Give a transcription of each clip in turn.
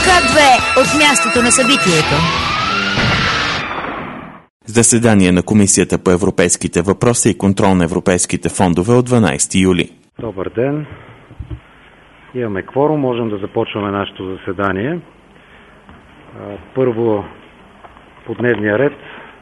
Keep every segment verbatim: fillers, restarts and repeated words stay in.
две от мястото на събитието. Заседание на Комисията по европейските въпроси и контрол на европейските фондове от дванадесети юли. Добър ден. Имаме кворум, можем да започваме нашето заседание. Първо по дневния ред.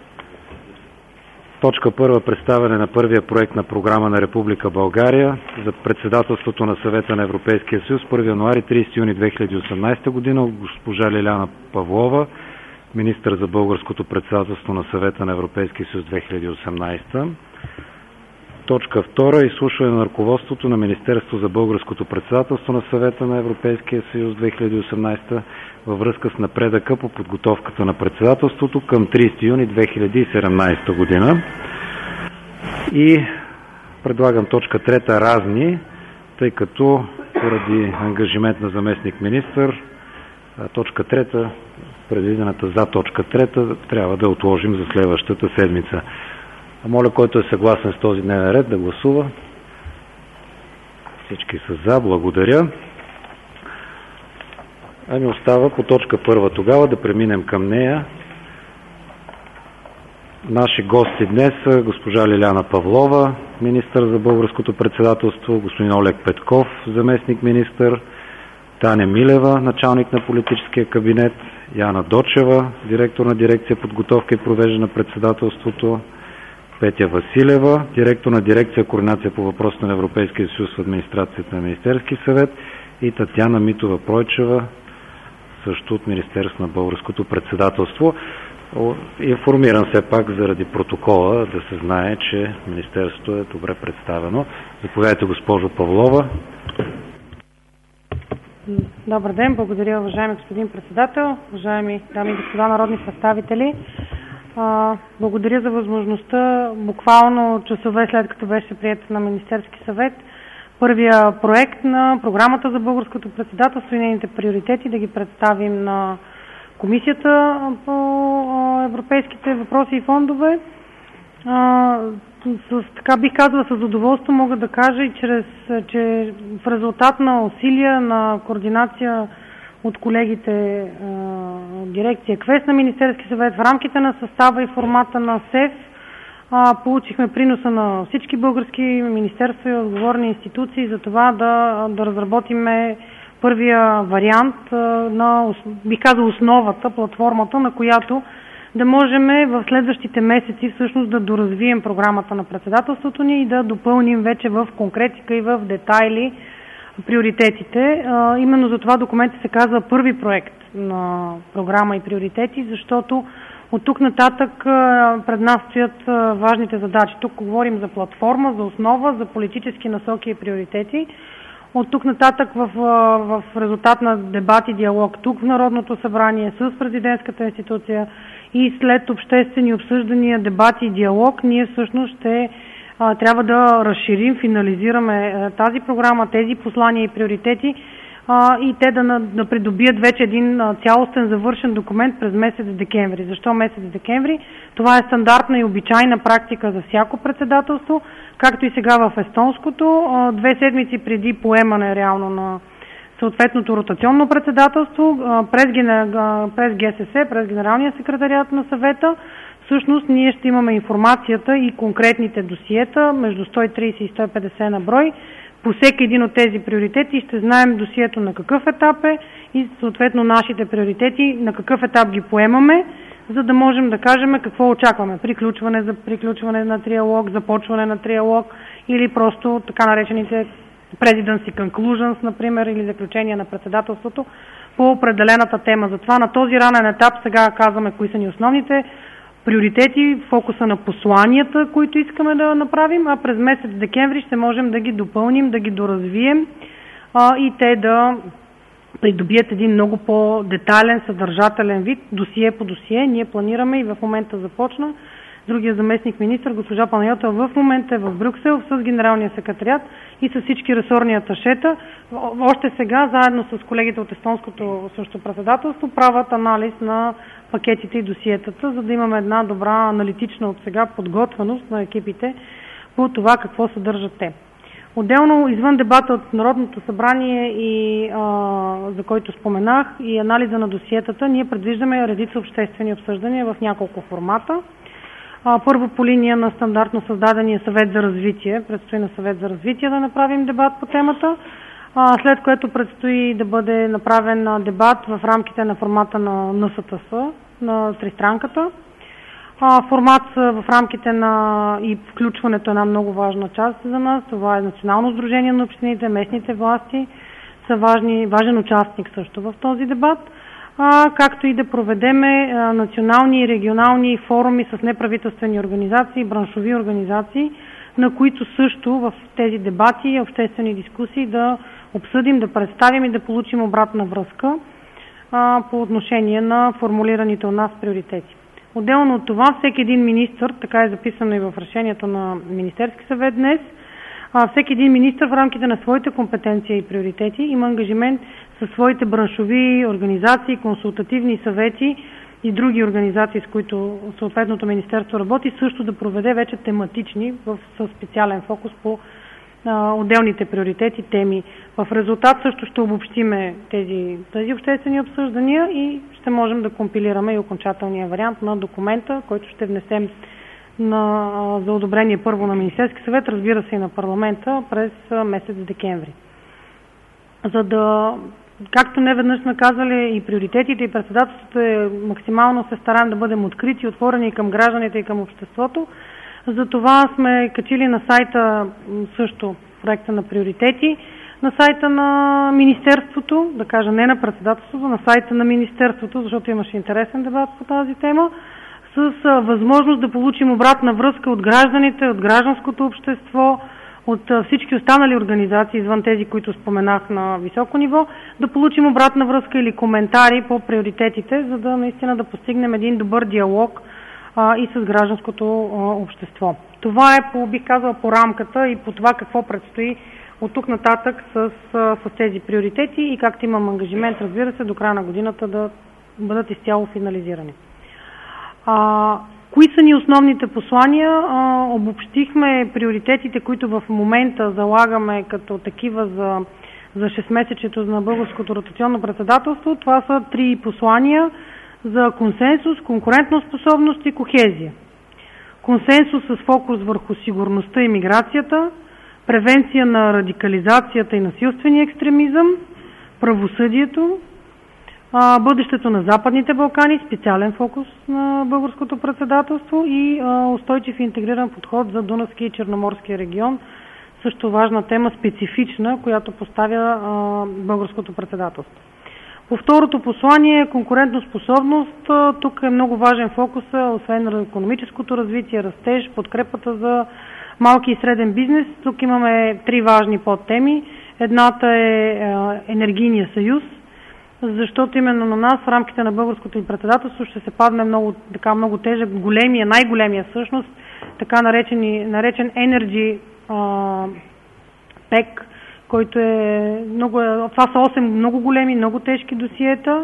Точка първа, представяне на първия проект на програма на Република България за председателството на Съвета на Европейския съюз първи януари – тридесети юни две хиляди и осемнадесета година от госпожа Лиляна Павлова, министър за българското председателство на Съвета на Европейския съюз две хиляди и осемнадесета. Точка втора, изслушване на ръководството на Министерство за българското председателство на Съвета на Европейския съюз две хиляди и осемнадесета във връзка с напредъка по подготовката на председателството към тридесети юни две хиляди и седемнадесета година. И предлагам точка трета, разни, тъй като поради ангажимент на заместник министър, точка трета, предвидената за точка трета, трябва да отложим за следващата седмица. Моля, който е съгласен с този дневен ред, да гласува. Всички са за. Благодаря. А ни остава по точка първа тогава да преминем към нея. Наши гости днес са госпожа Лиляна Павлова, министър за българското председателство, господин Олег Петков, заместник министър, Таня Милева, началник на политическия кабинет, Яна Дочева, директор на дирекция подготовка и провеждане на председателството, Петя Василева, директор на дирекция координация по въпросите на Европейския съюз в администрацията на Министерски съвет, и Татяна Митова-Пройчева, също от Министерство на българското председателство. Информирам все пак заради протокола да се знае, че Министерството е добре представено. Заповядайте, госпожо Павлова. Добър ден, благодаря, уважаеми господин председател, уважаеми дами и господа народни представители. Благодаря за възможността, буквално часове след като беше приет на Министерски съвет, първия проект на програмата за българското председателство и нейните приоритети да ги представим на Комисията по европейските въпроси и фондове. С, така бих казала, с задоволство мога да кажа, и чрез, че в резултат на усилия на координация от колегите от дирекция КВЕС на Министерски съвет в рамките на състава и формата на СЕФ, получихме приноса на всички български министерства и отговорни институции за това да, да разработиме първия вариант на, бих казал, основата, платформата, на която да можем в следващите месеци всъщност да доразвием програмата на председателството ни и да допълним вече в конкретика и в детайли приоритетите. Именно за това документът се казва първи проект на програма и приоритети, защото от тук нататък пред нас стоят важните задачи. Тук говорим за платформа, за основа, за политически насоки и приоритети. От тук нататък в, в резултат на дебат и диалог тук в Народното събрание с президентската институция и след обществени обсъждания, дебати и диалог, ние всъщност ще а, трябва да разширим, финализираме а, тази програма, тези послания и приоритети а, и те да, да придобият вече един а, цялостен завършен документ през месец декември. Защо месец декември? Това е стандартна и обичайна практика за всяко председателство, както и сега в естонското. А, две седмици преди поемане реално на съответното ротационно председателство през, през ГСС, през Генералния секретариат на съвета, всъщност ние ще имаме информацията и конкретните досиета, между сто и тридесет и сто и петдесет на брой, по всеки един от тези приоритети ще знаем досието на какъв етап е и съответно нашите приоритети, на какъв етап ги поемаме, за да можем да кажем какво очакваме. Приключване за приключване на триалог, започване на триалог или просто така наречените Presidency Conclusions, например, или заключение на председателството по определената тема. Затова на този ранен етап сега казваме кои са ни основните приоритети, фокуса на посланията, които искаме да направим, а през месец декември ще можем да ги допълним, да ги доразвием а, и те да придобият един много по-детайлен, съдържателен вид, досие по досие. Ние планираме и в момента започна. Другия заместник министър, госпожа Панайотова, в момента е в Брюксел с генералния секретариат и с всички ресорни аташета. Още сега, заедно с колегите от естонското също председателство, правят анализ на пакетите и досиетата, за да имаме една добра аналитична от сега подготвеност на екипите по това какво съдържат те. Отделно, извън дебата от Народното събрание, и, а, за който споменах, и анализа на досиетата, ние предвиждаме редица обществени обсъждания в няколко формата. А, първо по линия на стандартно създадения съвет за развитие. Предстои на съвет за развитие да направим дебат по темата, а, след което предстои да бъде направен дебат в рамките на формата на Н С Т С, на тристранката. А, формат в рамките на и включването е една много важна част за нас. Това е Национално сдружение на общините, местните власти са важни, важен участник също в този дебат, а, както и да проведеме а, национални и регионални форуми с неправителствени организации, браншови организации, на които също в тези дебати и обществени дискусии да обсъдим, да представим и да получим обратна връзка а, по отношение на формулираните от нас приоритети. Отделно от това, всеки един министър, така е записано и в решението на Министерски съвет днес, всеки един министър в рамките на своите компетенции и приоритети има ангажимент със своите браншови организации, консултативни съвети и други организации, с които съответното министерство работи, също да проведе вече тематични, със специален фокус по а, отделните приоритети, теми. В резултат също ще обобщиме тези, тези обществени обсъждания и ще можем да компилираме и окончателния вариант на документа, който ще внесем на, за одобрение първо на Министерски съвет, разбира се и на парламента през месец декември. За да, както не веднъж сме казали, и приоритетите и председателството е максимално се стараем да бъдем открити, отворени към гражданите и към обществото. Затова сме качили на сайта също проекта на приоритети, на сайта на Министерството, да кажа не на председателството, на сайта на Министерството, защото имаше интересен дебат по тази тема, с възможност да получим обратна връзка от гражданите, от гражданското общество, от всички останали организации, извън тези, които споменах на високо ниво, да получим обратна връзка или коментари по приоритетите, за да наистина да постигнем един добър диалог а, и с гражданското а, общество. Това е, по, бих казала, по рамката и по това какво предстои от тук нататък с, с тези приоритети и както имам ангажимент, разбира се, до края на годината да бъдат изцяло финализирани. А, кои са ни основните послания? А, обобщихме приоритетите, които в момента залагаме като такива за, за шестмесечието на българското ротационно председателство. Това са три послания за консенсус, конкурентоспособност и кохезия. Консенсус с фокус върху сигурността и миграцията, превенция на радикализацията и насилствения екстремизъм, правосъдието, бъдещето на Западните Балкани, специален фокус на българското председателство и устойчив и интегриран подход за Дунавския и Черноморския регион. Също важна тема, специфична, която поставя българското председателство. По второто послание, конкурентоспособност, тук е много важен фокус, освен на икономическото развитие, растеж, подкрепата за малки и среден бизнес. Тук имаме три важни подтеми. Едната е енергийния съюз, защото именно на нас в рамките на българското им председателство ще се падне много, така, много тежък, големия, най-големия всъщност, така наречен, наречен Energy uh, Pack, който е много, това са осем много големи, много тежки досиета,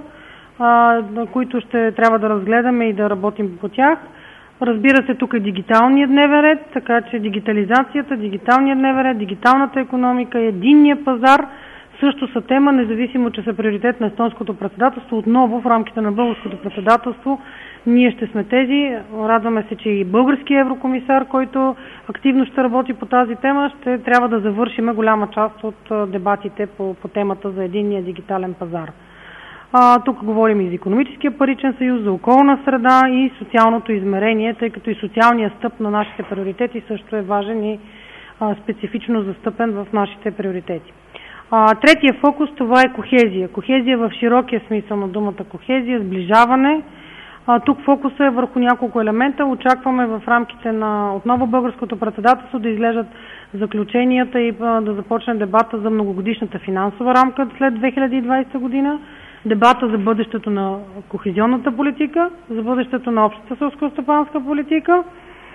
uh, които ще трябва да разгледаме и да работим по тях. Разбира се, тук е дигиталният дневен ред, така че дигитализацията, дигиталният дневен ред, дигиталната икономика, единния пазар също са тема, независимо, че са приоритет на естонското председателство. Отново в рамките на българското председателство ние ще сме тези. Радваме се, че и български еврокомисар, който активно ще работи по тази тема, ще трябва да завършим голяма част от дебатите по, по темата за единния дигитален пазар. А, тук говорим и за икономическия паричен съюз, за околна среда и социалното измерение, тъй като и социалният стъп на нашите приоритети също е важен и а, специфично застъпен в нашите приоритети. А, третия фокус, това е кохезия. Кохезия в широкия смисъл на думата кохезия, сближаване. А, тук фокусът е върху няколко елемента. Очакваме в рамките на отново българското председателство да излежат заключенията и а, да започне дебата за многогодишната финансова рамка след две хиляди и двадесета година, дебата за бъдещето на кохезионната политика, за бъдещето на общата селскостопанска политика.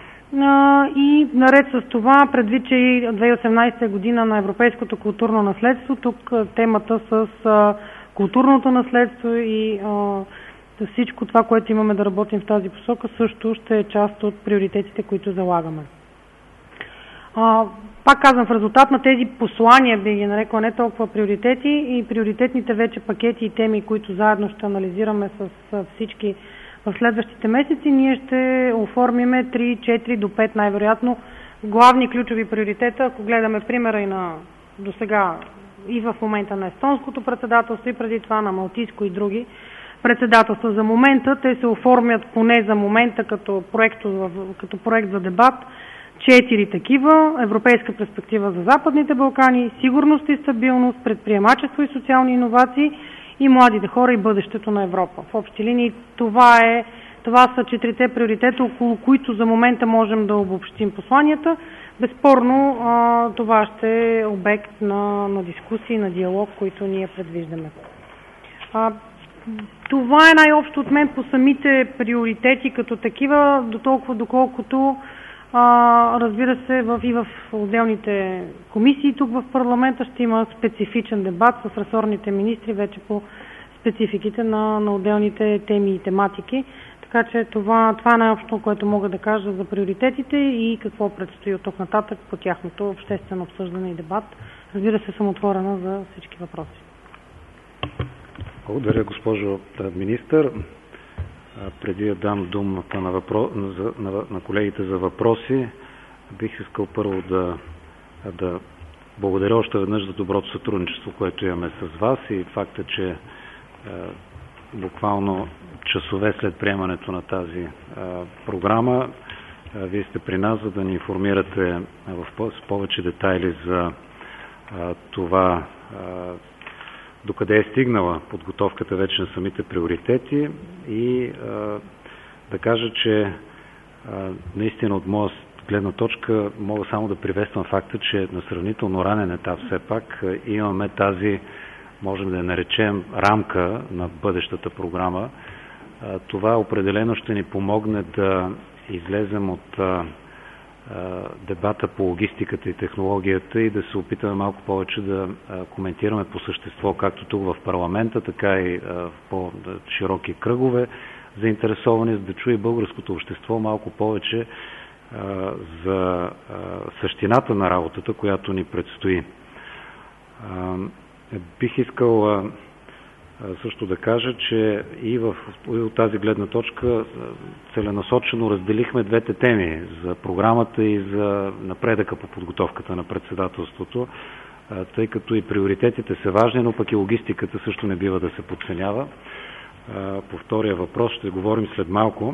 И наред с това, предвид, че и две хиляди и осемнадесета година на европейското културно наследство, тук темата с културното наследство и всичко това, което имаме да работим в тази посока, също ще е част от приоритетите, които залагаме. Пак казвам, в резултат на тези послания, би ги нарекла, не толкова приоритети и приоритетните вече пакети и теми, които заедно ще анализираме с всички в следващите месеци, ние ще оформиме три, четири до пет най-вероятно главни ключови приоритета. Ако гледаме примера и на досега и в момента на естонското председателство и преди това на малтийско и други председателства. За момента те се оформят поне за момента като проект, като проект за дебат. Четири такива: европейска перспектива за Западните Балкани, сигурност и стабилност, предприемачество и социални иновации и младите хора и бъдещето на Европа. В общи линии това, е, това са четирите приоритета, около които за момента можем да обобщим посланията. Безспорно това ще е обект на, на дискусии, на диалог, които ние предвиждаме. Това е най-общо от мен по самите приоритети като такива, до толкова доколкото А, разбира се, в, и в отделните комисии тук в парламента ще има специфичен дебат с ресорните министри вече по спецификите на, на отделните теми и тематики. Така че това, това е най-общо, което мога да кажа за приоритетите и какво предстои от тук нататък по тяхното обществено обсъждане и дебат. Разбира се, съм отворена за всички въпроси. Благодаря, госпожо министър. Преди да дам думата на, въпро... на, на колегите за въпроси, бих искал първо да, да благодаря още веднъж за доброто сътрудничество, което имаме с вас и факта, че е, буквално часове след приемането на тази е, програма е, вие сте при нас, за да ни информирате в с повече детайли за е, това е, докъде е стигнала подготовката вече на самите приоритети и а, да кажа, че а, наистина от моя гледна точка мога само да приветствам факта, че на сравнително ранен етап все пак имаме тази, можем да я наречем, рамка на бъдещата програма. А, това определено ще ни помогне да излезем от а, дебата по логистиката и технологията и да се опитаме малко повече да коментираме по същество, както тук в парламента, така и в по-широки кръгове заинтересовани, за да чуе българското общество малко повече за същината на работата, която ни предстои. Бих искал също да кажа, че и, в, и от тази гледна точка целенасочено разделихме двете теми за програмата и за напредъка по подготовката на председателството, тъй като и приоритетите са важни, но пък и логистиката също не бива да се подценява. По втория въпрос ще говорим след малко.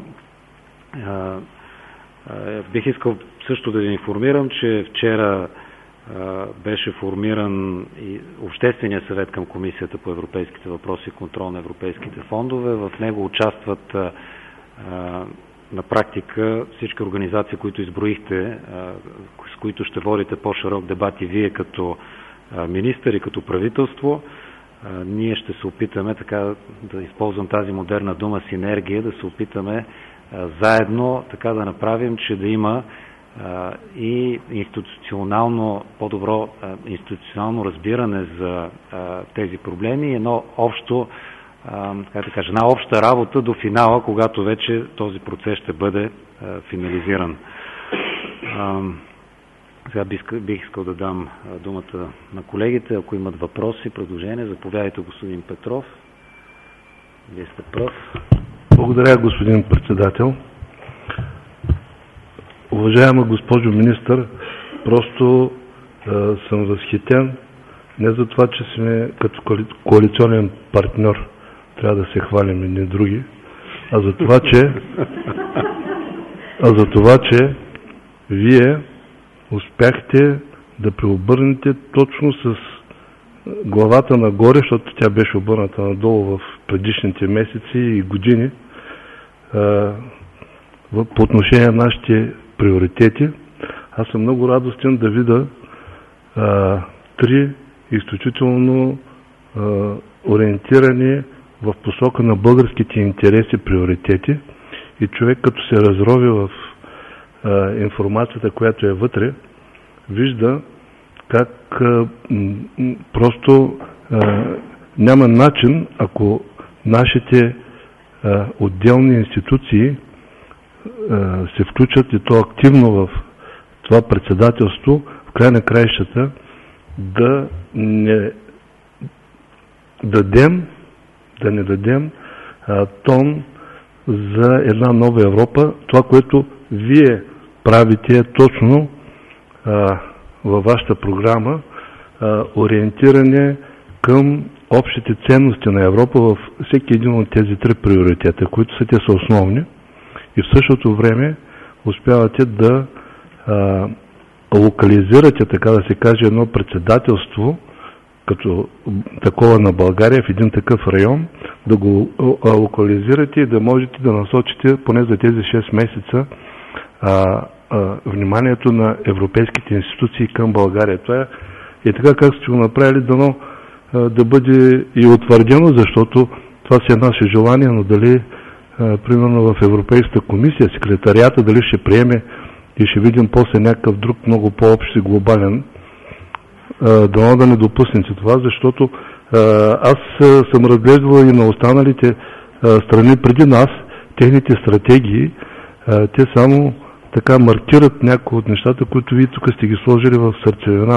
Бих искал също да ви информирам, че вчера беше формиран и Обществения съвет към Комисията по европейските въпроси и контрол на европейските фондове. В него участват а, на практика всички организации, които изброихте, а, с които ще водите по-широк дебат и вие като а, министър и като правителство. А, ние ще се опитаме, така да използвам тази модерна дума синергия, да се опитаме а, заедно така да направим, че да има и институционално, по-добро институционално разбиране за а, тези проблеми и едно общо, а, така да кажа, една обща работа до финала, когато вече този процес ще бъде а, финализиран. А, сега бих, бих искал да дам а, думата на колегите, ако имат въпроси, предложения. Заповядайте, господин Петров. Вие сте пръв. Благодаря, господин председател. Уважаема госпожо министър, просто е, съм възхитен не за това, че сме като коалиционен партньор, трябва да се хвалим едни други, а за това, че а за това, че вие успяхте да преобърнете точно с главата нагоре, защото тя беше обърната надолу в предишните месеци и години, е, по отношение на нашите приоритети. Аз съм много радостен да видя а, три изключително а, ориентирани в посока на българските интереси приоритети и човек като се разрови в а, информацията, която е вътре, вижда как а, м- просто а, няма начин, ако нашите а, отделни институции се включат и то активно в това председателство, край на краищата да не дадем, да не дадем а, тон за една нова Европа. Това, което вие правите, е точно а, във вашата програма а, ориентиране към общите ценности на Европа в всеки един от тези три приоритета, които са те са основни, и в същото време успявате да а, локализирате, така да се каже, едно председателство като такова на България в един такъв район, да го локализирате и да можете да насочите поне за тези шест месеца а, а, вниманието на европейските институции към България. Това е и така как сте го направили, дано а, да бъде и утвърдено, защото това си е наше желание, но дали а, примерно в Европейската комисия, секретарията, дали ще приеме и ще видим после някакъв друг много по-общ и глобален, дано да не допуснете това, защото аз съм разглеждал и на останалите страни преди нас, техните стратегии, те само така маркират някои от нещата, които вие тук сте ги сложили в сърцевина.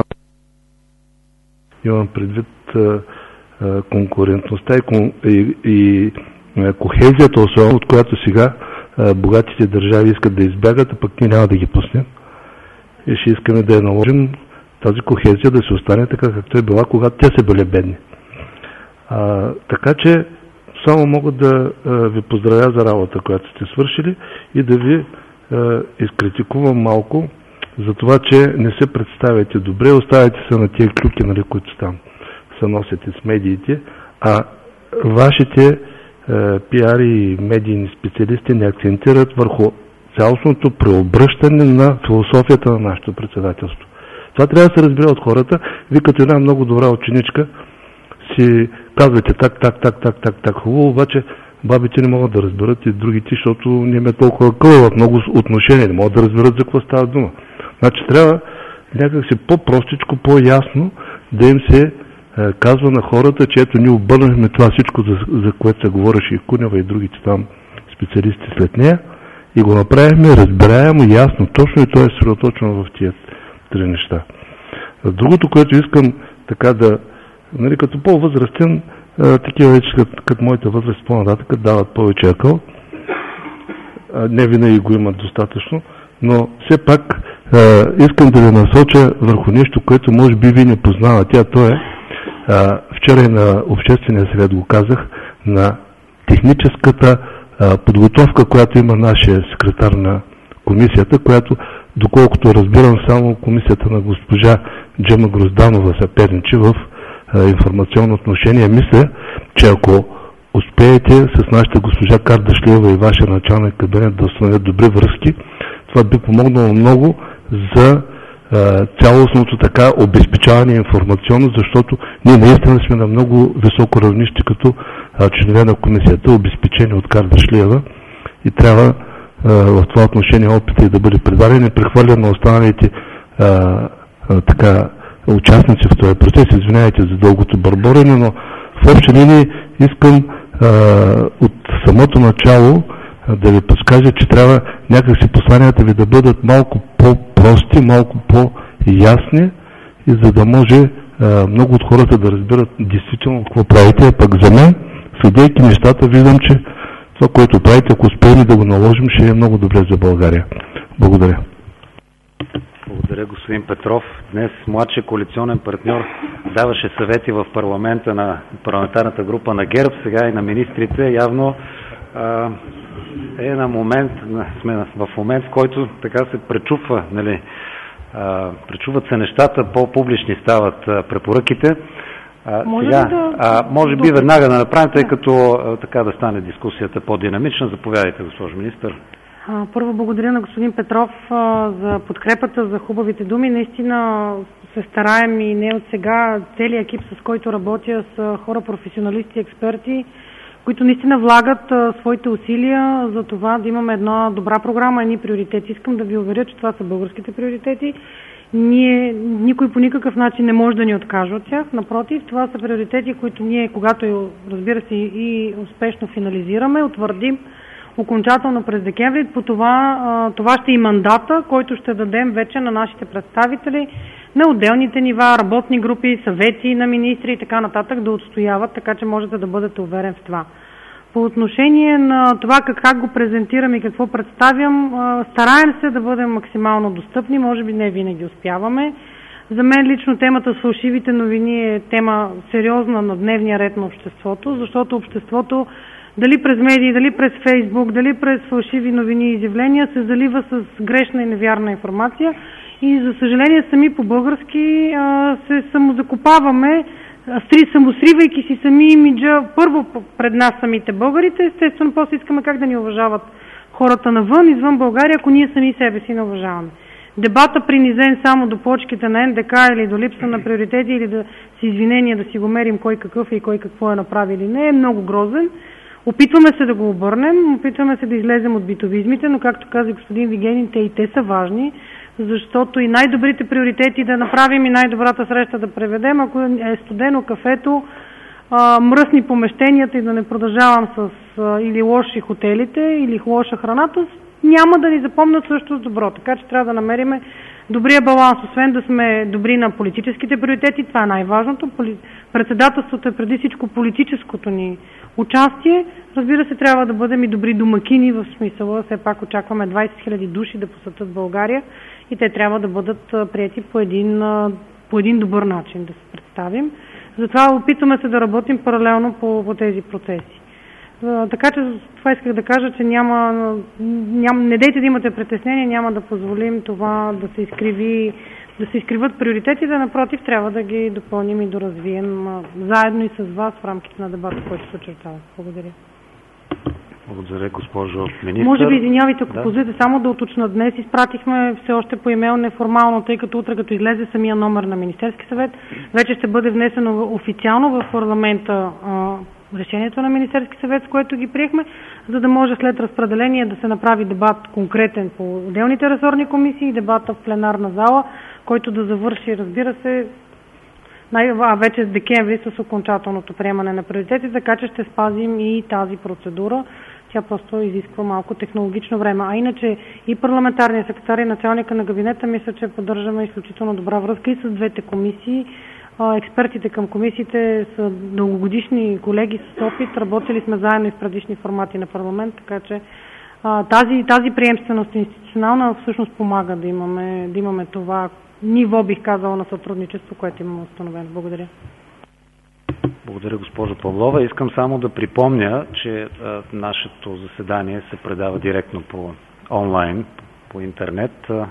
Имам предвид конкурентността и, и, и кохезията, особено от която сега богатите държави искат да избягат, а пък ние няма да ги пуснем. И ще искаме да я наложим тази кохезия да се остане така, както е била, когато те са били бедни. А, така че само мога да а, ви поздравя за работа, която сте свършили, и да ви а, изкритикувам малко за това, че не се представяте добре, оставяте се на тези клюки, нали, които там се носите с медиите, а вашите а, пиар и медийни специалисти не акцентират върху цялостното преобръщане на философията на нашето председателство. Това трябва да се разбира от хората. Вие като една много добра ученичка си казвате так, так, так, так, так, так. Хубаво, обаче бабите не могат да разберат и другите, защото не има толкова къла в много отношения. Не могат да разберат за какво става дума. Значи трябва някакси по-простичко, по-ясно да им се е, казва на хората, че ето ние обърнахме това всичко, за, за което се говореше и Кунева и другите там специалисти след нея, и го направихме разбираемо, ясно, точно, и то е съсредоточено в тия три неща. Другото, което искам така да, нали, като по-възрастен, такива вече като, като моята възраст по-нататък дават повече акъл. Не винаги го имат достатъчно, но все пак а, искам да ви насоча върху нещо, което може би ви не познавате, а то е, а, вчера и на Обществения съвет го казах, на техническата а, подготовка, която има нашия секретар на комисията, която, доколкото разбирам, само комисията на госпожа Джема Грозданова съперничи в а, информационно отношение. Мисля, че ако успеете с нашата госпожа Кардашлиева и вашия началник кабинет да установят добри връзки, това би помогнало много за а, цялостното така обезпечаване информационно, защото ние наистина сме на много високо равнище като а, членове на комисията, обезпечени от Кардашлиева, и трябва а, в това отношение опита и да бъде предаден и прехвърлен на останалите а, а, така участници в този процес. Извинявайте за дългото бърборене, но в общи линии искам а, от самото начало а, да ви подскажа, че трябва някакси посланията ви да бъдат малко по-прости, малко по-ясни, и за да може а, много от хората да разберат действително какво правите. А пък за мен, следейки нещата, виждам, че това, което правите, ако успеем да го наложим, ще е много добре за България. Благодаря. Благодаря, господин Петров. Днес младши коалиционен партньор даваше съвети в парламента на парламентарната група на ГЕРБ, сега и на министрите. Явно а, е на момент, сме в момент, в който така се пречупва, нали, а, пречупват се нещата, по-публични стават а, препоръките. А, може сега, да... а, може би веднага да направим, тъй като а, така да стане дискусията по-динамична. Заповядайте, госпожо министър. Първо благодаря на господин Петров а, за подкрепата, за хубавите думи. Наистина се стараем и не от сега. Целият екип, с който работя, са хора професионалисти, експерти, които наистина влагат а, своите усилия за това да имаме една добра програма, едни приоритети. Искам да ви уверя, че това са българските приоритети. Ние, никой по никакъв начин не може да ни откаже от тях. Напротив, това са приоритети, които ние, когато, разбира се, и успешно финализираме, утвърдим окончателно през декември. По това, това ще и мандата, който ще дадем вече на нашите представители на отделните нива, работни групи, съвети на министри и така нататък да отстояват, така че можете да бъдете уверен в това. По отношение на това как, как го презентирам и какво представям, стараем се да бъдем максимално достъпни, може би не винаги успяваме. За мен лично темата с фалшивите новини е тема сериозна на дневния ред на обществото, защото обществото дали през медии, дали през Фейсбук, дали през фалшиви новини и изявления се залива с грешна и невярна информация и за съжаление сами по-български а, се самозакопаваме, самосривайки си сами имиджа първо пред нас самите българите, естествено после искаме как да ни уважават хората навън, извън България, ако ние сами себе си не уважаваме. Дебата принизен само до плочките на Ен Де Ка или до липса на приоритети или да с извинения да си го мерим кой какъв и кой какво е направил или не е много грозен. Опитваме се да го обърнем, опитваме се да излезем от битовизмите, но както каза господин Вигенин, те и те са важни, защото и най-добрите приоритети да направим и най-добрата среща да преведем, ако е студено кафето, мръсни помещенията и да не продължавам с или лоши хотелите, или лоша храната, няма да ни запомнят също с добро. Така че трябва да намерим добрия баланс, освен да сме добри на политическите приоритети, това е най-важното. Председателството е преди всичко политическото ни участие. Разбира се, трябва да бъдем и добри домакини, в смисъла, все пак очакваме двайсет хиляди души да посетят България и те трябва да бъдат приети по един, по един добър начин, да се представим. Затова опитваме се да работим паралелно по, по тези процеси. Така че това исках да кажа, че няма, няма, не дейте да имате притеснение, няма да позволим това да се изкриви, да се изкриват приоритетите, напротив, трябва да ги допълним и доразвием заедно и с вас в рамките на дебата, който се очертава. Благодаря. Благодаря, госпожо министър. Може би, извинявайте, ако да. позволите само да уточня. Днес изпратихме все още по имейл неформално, тъй като утре, като излезе самия номер на Министерски съвет, вече ще бъде внесено официално в парламента решението на Министерски съвет, с което ги приехме, за да може след разпределение да се направи дебат конкретен по отделните ресорни комисии и дебата в пленарна зала, който да завърши, разбира се, най- а вече с декември с окончателното приемане на приоритети, така че ще спазим и тази процедура. Тя просто изисква малко технологично време. А иначе и парламентарния секретар и началника на кабинета мисля, че поддържаме изключително добра връзка и с двете комисии. Експертите към комисиите са дългогодишни колеги с опит, работили сме заедно и в предишни формати на парламент, така че тази, тази приемственост институционална всъщност помага да имаме, да имаме това ниво, бих казала, на сътрудничество, което имаме установено. Благодаря. Благодаря, госпожо Павлова. Искам само да припомня, че а, нашето заседание се предава директно по онлайн, по интернет. А,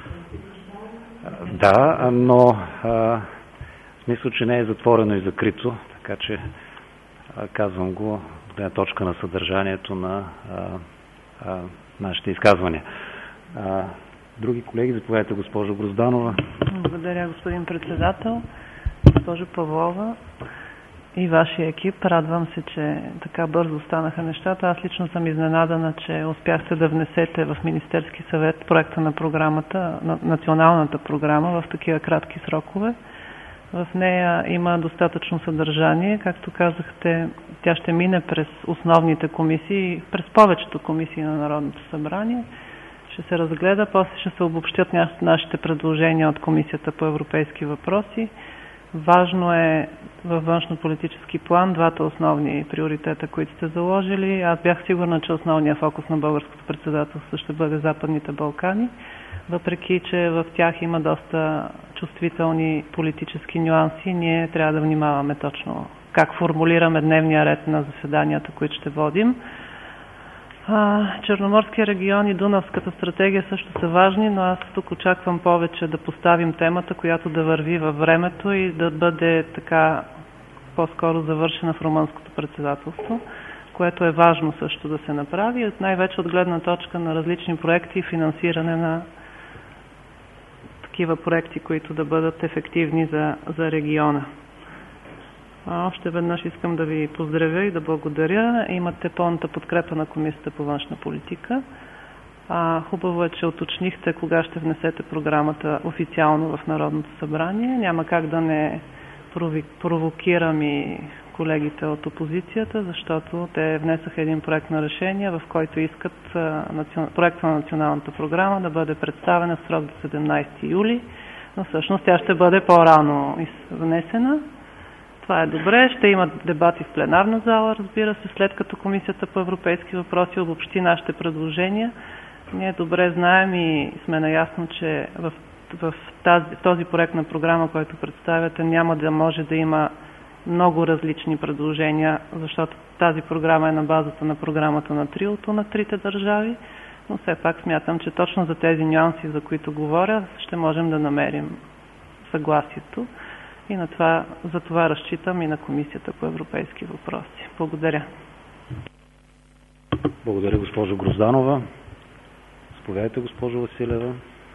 да, но а, мисля, че не е затворено и закрито, така че а, казвам го от гледна точка на съдържанието на а, а, нашите изказвания. А, други колеги, заповядайте, госпожо Грозданова. Благодаря, господин председател. Госпожо Павлова и вашия екип, радвам се, че така бързо станаха нещата. Аз лично съм изненадана, че успяхте да внесете в Министерски съвет проекта на програмата, на националната програма в такива кратки срокове. В нея има достатъчно съдържание. Както казахте, тя ще мине през основните комисии, през повечето комисии на Народното събрание. Ще се разгледа, после ще се обобщят нашите предложения от Комисията по европейски въпроси. Важно е във външно-политически план двата основни приоритета, които сте заложили. Аз бях сигурна, че основният фокус на българското председателство ще бъде Западните Балкани, въпреки че в тях има доста чувствителни политически нюанси. Ние трябва да внимаваме точно как формулираме дневния ред на заседанията, които ще водим. Черноморския регион и Дунавската стратегия също са важни, но аз тук очаквам повече да поставим темата, която да върви във времето и да бъде така по-скоро завършена в румънското председателство, което е важно също да се направи, най-вече от гледна точка на различни проекти и финансиране на такива проекти, които да бъдат ефективни за, за региона. А още веднъж искам да ви поздравя и да благодаря. Имате пълната подкрепа на Комисията по външна политика. А, хубаво е, че уточнихте кога ще внесете програмата официално в Народното събрание. Няма как да не провокирам и колегите от опозицията, защото те внесаха един проект на решение, в който искат а, национ... проекта на националната програма да бъде представена в срок до седемнайсети юли. но всъщност тя ще бъде по-рано внесена. Това е добре. Ще има дебати в пленарна зала, разбира се, след като Комисията по европейски въпроси обобщи нашите предложения. Ние добре знаем и сме наясно, че в, в, тази, в този проект на програма, който представяте, няма да може да има много различни предложения, защото тази програма е на базата на програмата на триото на трите държави, но все пак смятам, че точно за тези нюанси, за които говоря, ще можем да намерим съгласието и на това, за това разчитам и на Комисията по европейски въпроси. Благодаря. Благодаря, госпожо Грозданова. Заповядайте, госпожо Василева.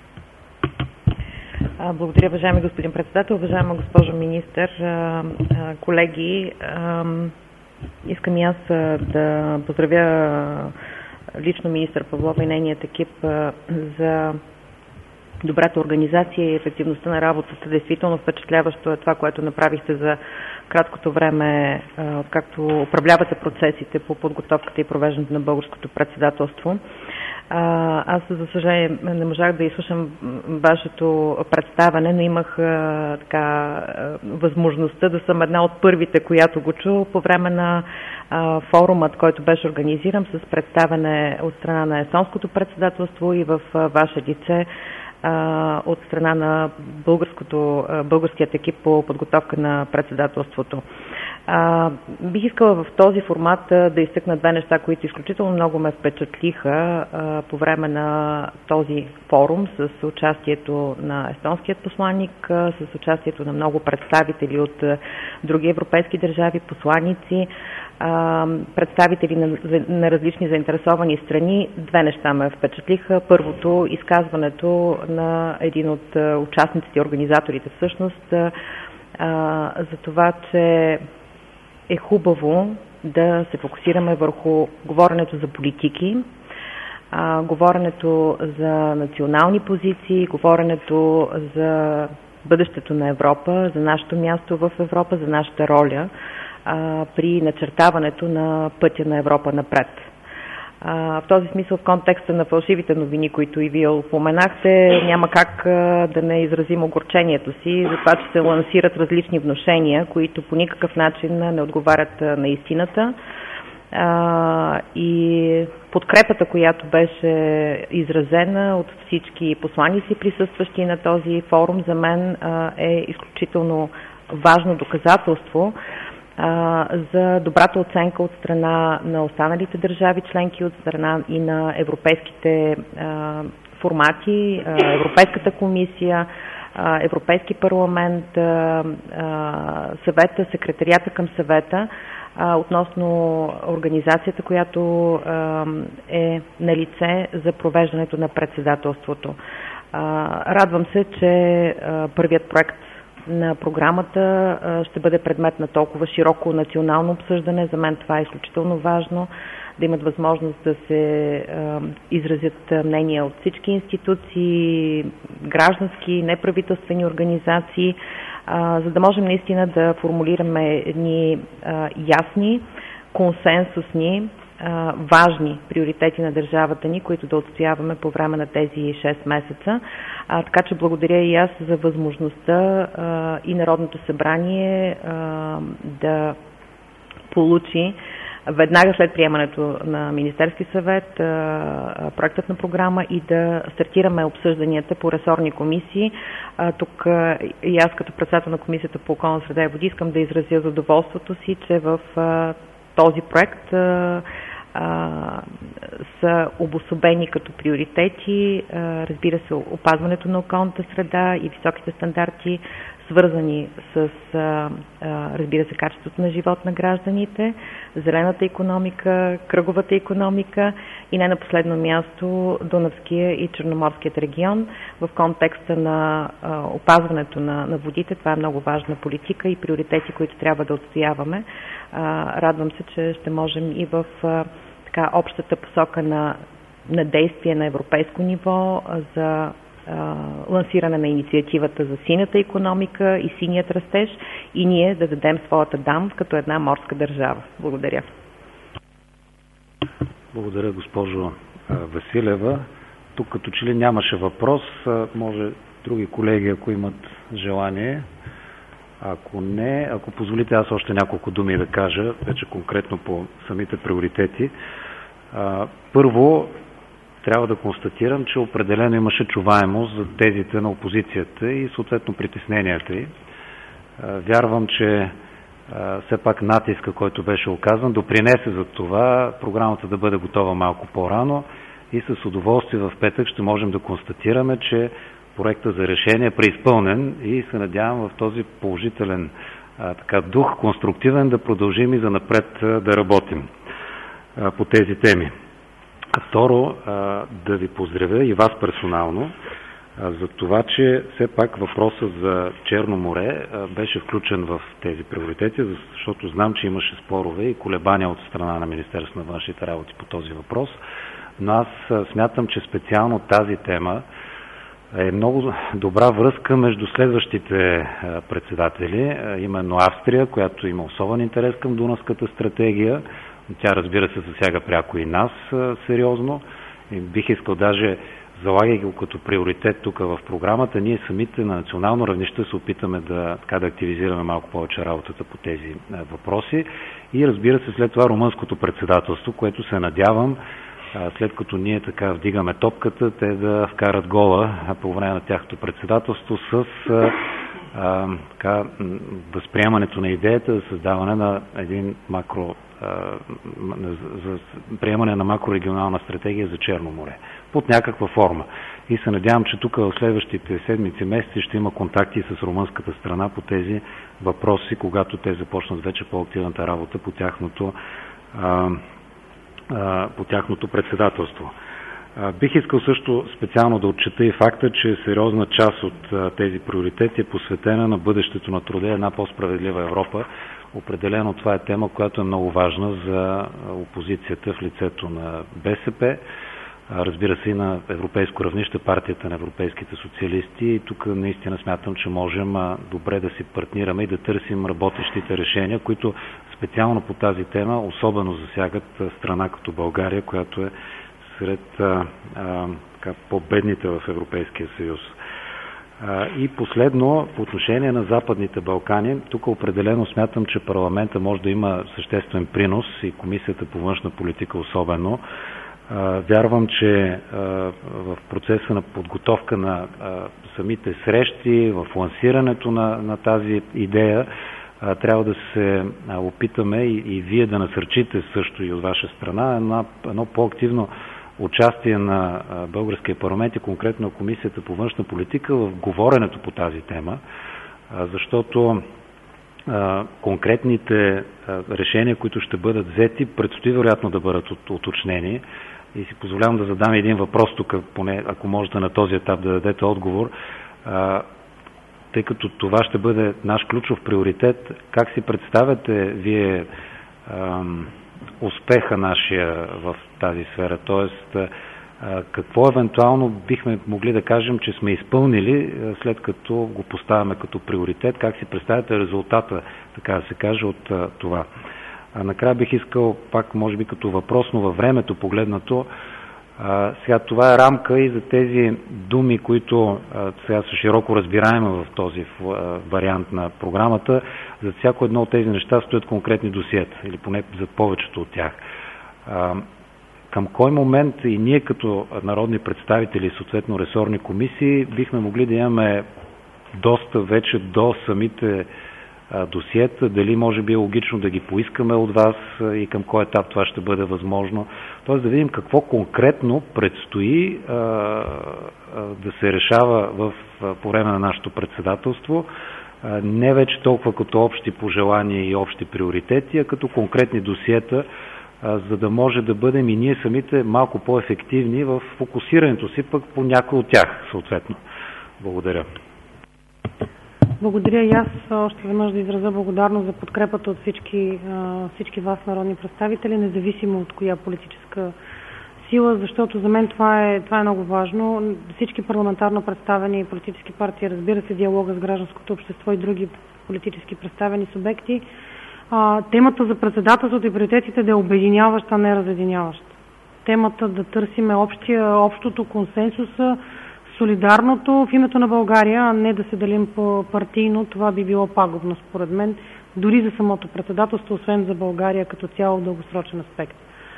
Благодаря, уважаеми господин председател, уважаема госпожо министър, колеги. Искам и аз да поздравя лично министър Павлова и нейният екип за добрата организация и ефективността на работата. Действително впечатляващо е това, което направихте за краткото време, както управлявате процесите по подготовката и провеждането на българското председателство. Аз, за съжаление, не можах да изслушам вашето представяне, но имах а, така, възможността да съм една от първите, която го чу по време на а, форумът, който беше организиран с представяне от страна на естонското председателство и в а, ваше лице а, от страна на българското, а, българският екип по подготовка на председателството. А, бих искала в този формат а, да изтъкна две неща, които изключително много ме впечатлиха а, по време на този форум с участието на естонският посланник, а, с участието на много представители от а, други европейски държави, посланици, а, представители на, на различни заинтересовани страни. Две неща ме впечатлиха. Първото, изказването на един от а, участниците и организаторите всъщност а, а, за това, че е хубаво да се фокусираме върху говоренето за политики, а, говоренето за национални позиции, говоренето за бъдещето на Европа, за нашето място в Европа, за нашата роля а, при начертаването на пътя на Европа напред. В този смисъл, в контекста на фалшивите новини, които и вие упоменахте, няма как да не изразим огорчението си за това, че се лансират различни внушения, които по никакъв начин не отговарят на истината. И подкрепата, която беше изразена от всички посланици, присъстващи на този форум, за мен е изключително важно доказателство за добрата оценка от страна на останалите държави членки, от страна и на европейските а, формати, а, Европейската комисия, а, Европейски парламент, а, а, съвета, секретарията към съвета, а, относно организацията, която а, е на лице за провеждането на председателството. А, радвам се, че а, първият проект на програмата ще бъде предмет на толкова широко национално обсъждане. За мен това е изключително важно, да имат възможност да се изразят мнения от всички институции, граждански, неправителствени организации, за да можем наистина да формулираме едни ясни, консенсусни, важни приоритети на държавата ни, които да отстояваме по време на тези шест месеца. А, така че благодаря и аз за възможността а, и Народното събрание а, да получи веднага след приемането на Министерски съвет а, проектът на програма и да стартираме обсъжданията по ресорни комисии. А, тук а, и аз като председател на Комисията по околна среда и води искам да изразя задоволството си, че в а, този проект а, а, са обособени като приоритети, а, разбира се, опазването на околната среда и високите стандарти, свързани с, а, а, разбира се, качеството на живот на гражданите, зелената икономика, кръговата икономика и не на последно място Дунавския и Черноморският регион. В контекста на а, опазването на, на водите, това е много важна политика и приоритети, които трябва да отстояваме. А, радвам се, че ще можем и в а, така, общата посока на, на действие на европейско ниво а, за лансиране на инициативата за синята икономика и синият растеж и ние да дадем своята дан като една морска държава. Благодаря. Благодаря, госпожо Василева. Тук като че ли нямаше въпрос, може Други колеги, ако имат желание. Ако не, ако позволите, аз още няколко думи да кажа, вече конкретно по самите приоритети. Първо, трябва да констатирам, че определено имаше чуваемост за тезите на опозицията и съответно притесненията й. Вярвам, че все пак натиска, който беше оказан, допринесе за това програмата да бъде готова малко по-рано и с удоволствие в петък ще можем да констатираме, че проекта за решение е преизпълнен и се надявам в този положителен а, така, дух, конструктивен, да продължим и за напред а, да работим а, по тези теми. А второ, а, да ви поздравя и вас персонално а, за това, че все пак въпросът за Черно море а, беше включен в тези приоритети, защото знам, че имаше спорове и колебания от страна на Министерството на външните работи по този въпрос, но аз а, смятам, че специално тази тема е много добра връзка между следващите председатели, именно Австрия, която има особен интерес към Дунавската стратегия. Тя, разбира се, засяга пряко и нас сериозно. И бих искал даже, залагайки го като приоритет тук в програмата, ние самите на национално равнище се опитаме да, така, да активизираме малко повече работата по тези въпроси. И разбира се, след това румънското председателство, което се надявам, след като ние така вдигаме топката, те да вкарат гола по време на тяхното председателство с а, така, възприемането на идеята за създаване на един макро, а, за приемане на макрорегионална стратегия за Черно море под някаква форма. И се надявам, че тук в следващите седмици, месеци ще има контакти с румънската страна по тези въпроси, когато те започнат вече по-активната работа по тяхното а, по тяхното председателство. Бих искал също специално да отчета и факта, че сериозна част от тези приоритети е посветена на бъдещето на труда и една по-справедлива Европа. Определено това е тема, която е много важна за опозицията в лицето на БСП, разбира се и на европейско равнище, партията на европейските социалисти. И тук наистина смятам, че можем добре да си партнираме и да търсим работещите решения, които специално по тази тема особено засягат страна като България, която е сред а, а, така, по-бедните в Европейския съюз. А, и последно, по отношение на Западните Балкани, тук определено смятам, че парламента може да има съществен принос и Комисията по външна политика особено. Вярвам, че в процеса на подготовка на самите срещи, в лансирането на, на тази идея, трябва да се опитаме и, и вие да насърчите също и от ваша страна едно, едно по-активно участие на българския парламент и конкретно на Комисията по външна политика в говоренето по тази тема, защото конкретните решения, които ще бъдат взети, предстои вероятно да бъдат уточнени. И си позволявам да задам един въпрос тук, поне ако можете на този етап да дадете отговор, а, тъй като това ще бъде наш ключов приоритет. Как си представяте вие а, успеха нашия в тази сфера? Тоест, а, какво евентуално бихме могли да кажем, че сме изпълнили, след като го поставяме като приоритет? Как си представяте резултата, така да се каже, от а, това? А накрая бих искал, пак може би като въпросно във времето погледнато, а, сега това е рамка и за тези думи, които а, сега са широко разбираеми в този а, вариант на програмата. За всяко едно от тези неща стоят конкретни досиета, или поне за повечето от тях. А, към кой момент и ние като народни представители, съответно ресорни комисии, бихме могли да имаме доста вече до самите досиета, дали може би е логично да ги поискаме от вас и към кой етап това ще бъде възможно. Тоест да видим какво конкретно предстои а, а, да се решава в, по време на нашето председателство, а, не вече толкова като общи пожелания и общи приоритети, а като конкретни досиета, а, за да може да бъдем и ние самите малко по-ефективни в фокусирането си пък по някой от тях, съответно. Благодаря. Благодаря и аз още веднъж да изразя благодарност за подкрепата от всички, всички вас, народни представители, независимо от коя политическа сила, защото за мен това е, това е много важно. Всички парламентарно представени политически партии, разбира се, диалога с гражданското общество и други политически представени субекти, темата за председателството и приоритетите да е обединяваща, а не разединяваща. Темата да търсиме общия, общото консенсуса, солидарното в името на България, а не да се делим по партийно. Това би било пагубно според мен, дори за самото председателство, освен за България като цяло в дългосрочен аспект.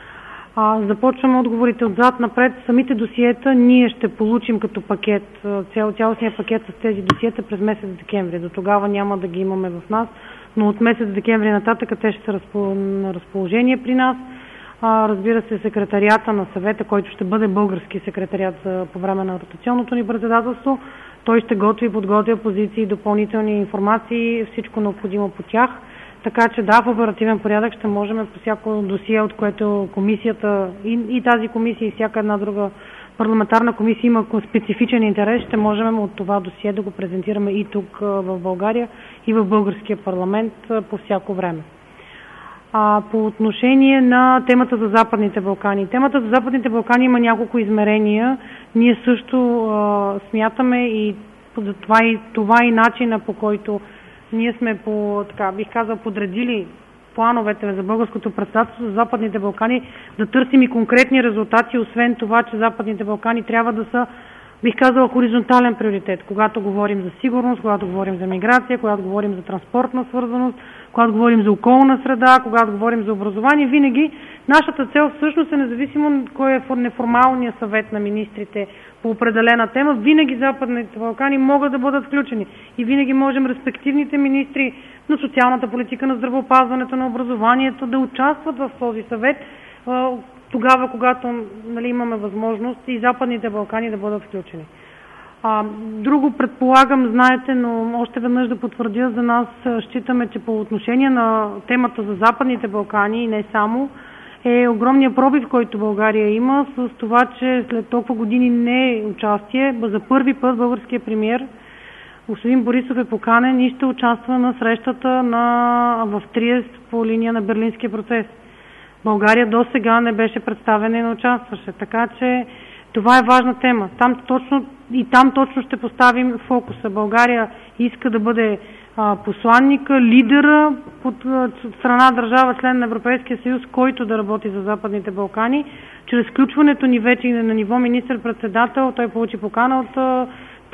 А, започваме отговорите отзад напред. Самите досиета ние ще получим като пакет, цял, цялостния пакет с тези досиета през месец декември. До тогава няма да ги имаме в нас, но от месец декември нататък те ще са на разположение при нас. А, разбира се, секретарията на съвета, който ще бъде български секретарият за, по време на ротационното ни председателство, той ще готви и подготвя позиции, допълнителни информации, всичко необходимо по тях. Така че да, в оперативен порядък ще можем по всяко досие, от което комисията и, и тази комисия и всяка една друга парламентарна комисия има специфичен интерес, ще можем от това досие да го презентираме и тук в България и в българския парламент по всяко време. А, по отношение на темата за Западните Балкани. Темата за Западните Балкани има няколко измерения. Ние също а, смятаме и това и, това и начина, по който ние сме по, така, бих казал, подредили плановете за българското председателство за Западните Балкани, да търсим и конкретни резултати, освен това, че Западните Балкани трябва да са, бих казала, хоризонтален приоритет. Когато говорим за сигурност, когато говорим за миграция, когато говорим за транспортна свързаност, когато говорим за околна среда, когато говорим за образование, винаги нашата цел всъщност е, независимо кой е неформалният съвет на министрите по определена тема, винаги Западните Балкани могат да бъдат включени. И винаги можем респективните министри на социалната политика, на здравеопазването, на образованието да участват в този съвет тогава, когато, нали, имаме възможност и Западните Балкани да бъдат включени. А, друго предполагам, знаете, но още веднъж да потвърдя, за нас считаме, че по отношение на темата за Западните Балкани и не само, е огромния пробив, който България има с това, че след толкова години не участие, за първи път българския премиер господин Борисов е поканен и ще участва на срещата на, в Триест по линия на Берлинския процес. България до сега не беше представена и не участваше, така че това е важна тема. Там точно, и там точно ще поставим фокуса. България иска да бъде а, посланника, лидера под а, страна държава, член на Европейския съюз, който да работи за Западните Балкани. Чрез включването ни вече на ниво министър-председател, той получи покана от а,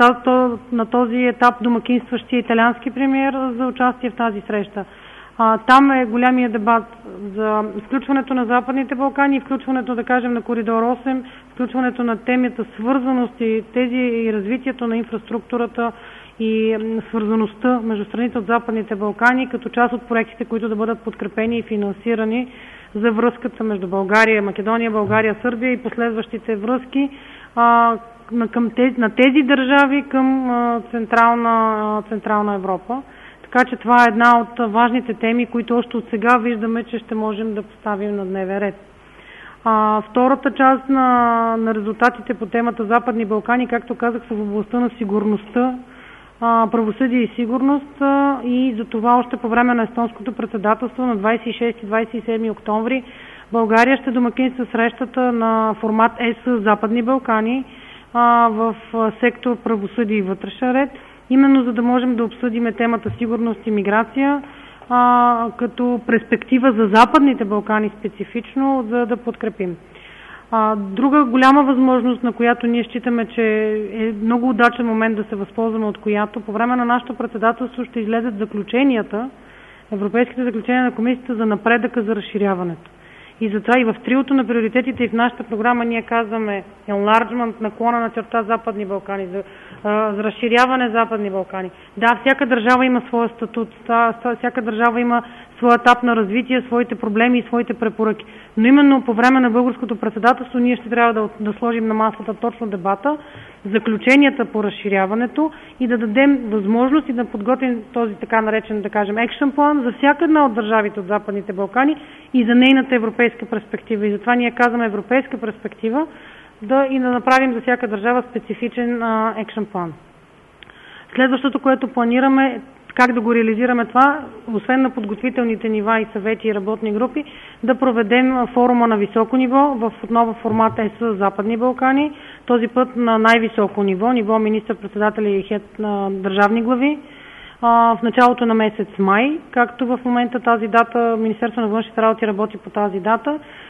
на този етап домакинстващия италиански премиер за участие в тази среща. А, там е голямия дебат за включването на Западните Балкани и включването, да кажем, на Коридор осем, включването на темата свързаност и тези и развитието на инфраструктурата и свързаността между страните от Западните Балкани като част от проектите, които да бъдат подкрепени и финансирани за връзката между България, Македония, България, Сърбия и последващите връзки а, на, към тези, на тези държави към а, Централна, Централна Европа. Така че това е една от важните теми, които още от сега виждаме, че ще можем да поставим на дневен ред. А, втората част на, на резултатите по темата Западни Балкани, както казах, са в областта на сигурността, а, правосъдие и сигурност а, и за това още по време на естонското председателство на двадесет и шести - двадесет и седми октомври България ще домакинства срещата на формат ЕС Западни Балкани а, в сектор правосъдие и вътрешен ред, именно за да можем да обсъдим темата сигурност и миграция а, като перспектива за Западните Балкани специфично, за да подкрепим. А, друга голяма възможност, на която ние считаме, че е много удачен момент да се възползваме от която, по време на нашето председателство ще излезат заключенията, европейските заключения на комисията за напредъка за разширяването. И затова и в триото на приоритетите и в нашата програма ние казваме enlargement, наклона на черта Западни Балкани, за, а, за разширяване Западни Балкани. Да, всяка държава има своя статут, всяка държава има своя етап на развитие, своите проблеми и своите препоръки. Но именно по време на българското председателство ние ще трябва да, да сложим на масата точно дебата, заключенията по разширяването и да дадем възможност и да подготвим този така наречен, да кажем, екшън план за всяка една от държавите от Западните Балкани и за нейната европейска перспектива. И затова ние казваме европейска перспектива да и да направим за всяка държава специфичен екшън план. Следващото, което планираме, как да го реализираме това, освен на подготвителните нива и съвети и работни групи, да проведем форума на високо ниво в отново формат ЕС Западни Балкани, този път на най-високо ниво, ниво министър-председатели и хед на държавни глави, в началото на месец май, както в момента тази дата Министерство на външните работи работи по тази дата,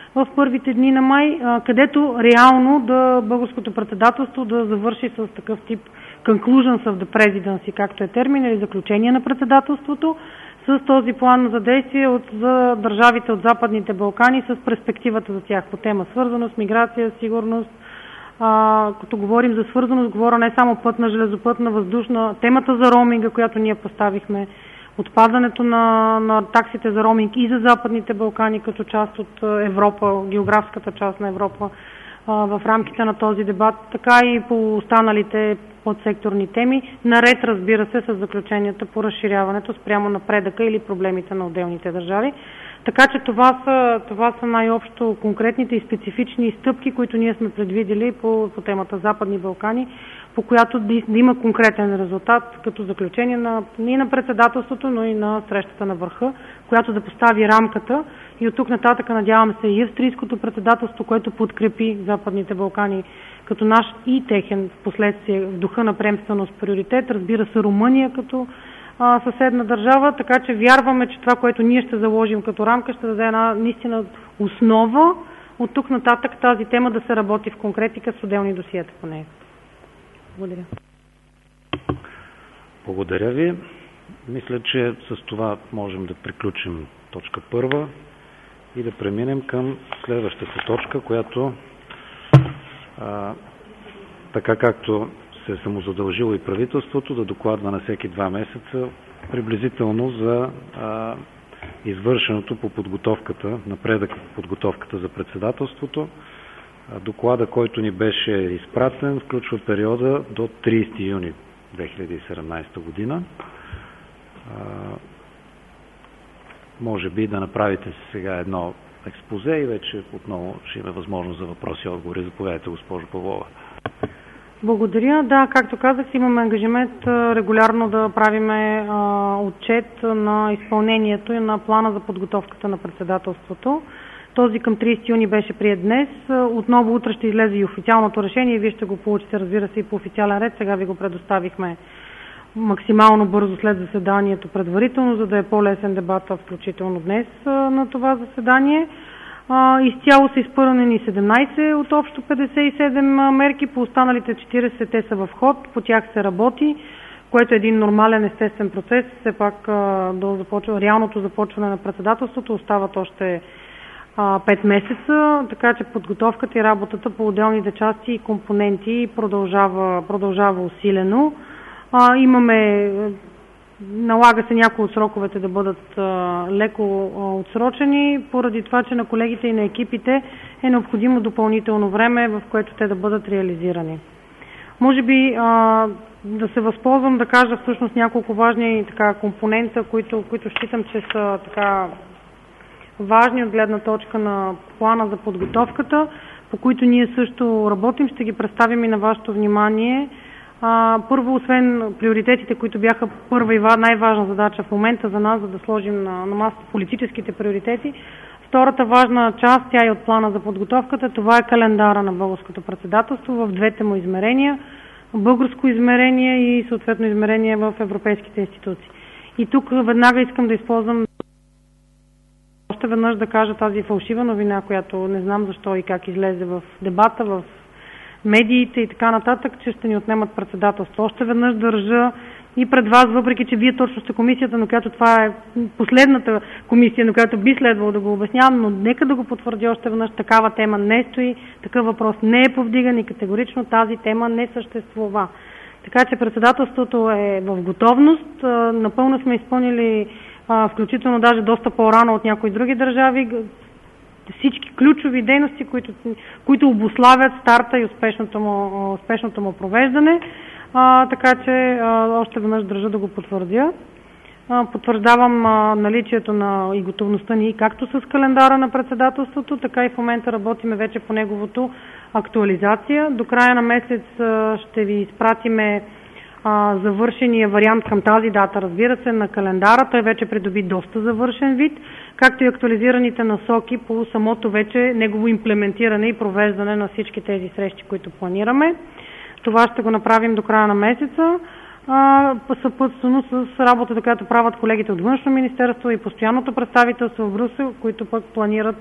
в първите дни на май, където реално да българското председателство да завърши с такъв тип conclusions of the presidency, както е термин, или заключение на председателството, с този план за действие от, за държавите от Западните Балкани с перспективата за тях по тема свързаност, миграция, сигурност. А, като говорим за свързаност, говоря не само пътна, железопътна, въздушна, темата за роуминга, която ние поставихме, отпадането на, на таксите за роуминг и за Западните Балкани като част от Европа, географската част на Европа а, в рамките на този дебат, така и по останалите подсекторни теми, наред, разбира се, с заключенията по разширяването спрямо напредъка или проблемите на отделните държави. Така че това са, това са най-общо конкретните и специфични стъпки, които ние сме предвидели по, по темата Западни Балкани, по която да, да има конкретен резултат като заключение на, и на председателството, но и на срещата на върха, която да постави рамката и от тук нататък надяваме се и австрийското председателство, което подкрепи Западните Балкани като наш и техен в последствие в духа на приемственост приоритет, разбира се Румъния като а, съседна държава, така че вярваме, че това, което ние ще заложим като рамка, ще даде една наистина основа от тук нататък тази тема да се работи в конкретика с отделни досиета по нея. Благодаря. Благодаря ви. Мисля, че с това можем да приключим точка първа и да преминем към следващата точка, която а, така както се е самозадължило и правителството да докладва на всеки два месеца приблизително за а, извършеното по подготовката, напредък по подготовката за председателството. Доклада, който ни беше изпратен, включва периода до тридесети юни две хиляди и седемнадесета година. А, може би да направите сега едно експозе и вече отново ще има възможност за въпроси и отговори. Заповядайте, госпожо Павлова. Благодаря. Да, както казах, имаме ангажимент регулярно да правиме а, отчет на изпълнението и на плана за подготовката на председателството. Този към тридесети юни беше приет днес. Отново утре ще излезе и официалното решение. Вие ще го получите, разбира се, и по официален ред. Сега ви го предоставихме максимално бързо след заседанието предварително, за да е по-лесен дебата, включително днес на това заседание. Изцяло са изпълнени седемнадесет от общо петдесет и седем мерки, по останалите четиридесет те са в ход, по тях се работи, което е един нормален естествен процес. Все пак до започва, реалното започване на председателството остават още пет месеца, така че подготовката и работата по отделните части и компоненти продължава, продължава усилено. А, имаме, налага се някои от сроковете да бъдат а, леко а, отсрочени, поради това, че на колегите и на екипите е необходимо допълнително време, в което те да бъдат реализирани. Може би а, да се възползвам да кажа всъщност няколко важни така, компонента, които, които считам, че са така важни от гледна точка на плана за подготовката, по които ние също работим. Ще ги представим и на вашето внимание. А, първо, освен приоритетите, които бяха първа и най-важна задача в момента за нас, за да сложим на, на масата политическите приоритети, втората важна част, тя е от плана за подготовката, това е календара на българското председателство в двете му измерения, българско измерение и съответно измерение в европейските институции. И тук веднага искам да използвам още веднъж да кажа тази фалшива новина, която не знам защо и как излезе в дебата, в медиите и така нататък, че ще ни отнемат председателство. Още веднъж държа и пред вас, въпреки че вие точно сте комисията, на която това е последната комисия, на която би следвало да го обяснявам, но нека да го потвърдя още веднъж, такава тема не стои, такъв въпрос не е повдиган и категорично тази тема не съществува. Така че председателството е в готовност, напълно сме изпълнили, включително даже доста по-рано от някои други държави, всички ключови дейности, които, които обуславят старта и успешното му, успешното му провеждане. А, така че а, още веднъж държа да го потвърдя. А, потвърждавам а, наличието на и готовността ни както с календара на председателството, така и в момента работиме вече по неговото актуализация. До края на месец а, ще ви изпратиме а, завършения вариант към тази дата, разбира се, на календара. Той вече придоби доста завършен вид, както и актуализираните насоки по самото вече негово имплементиране и провеждане на всички тези срещи, които планираме. Това ще го направим до края на месеца, съпътствано с работата, която правят колегите от Външно министерство и постоянното представителство в Брюксел, които пък планират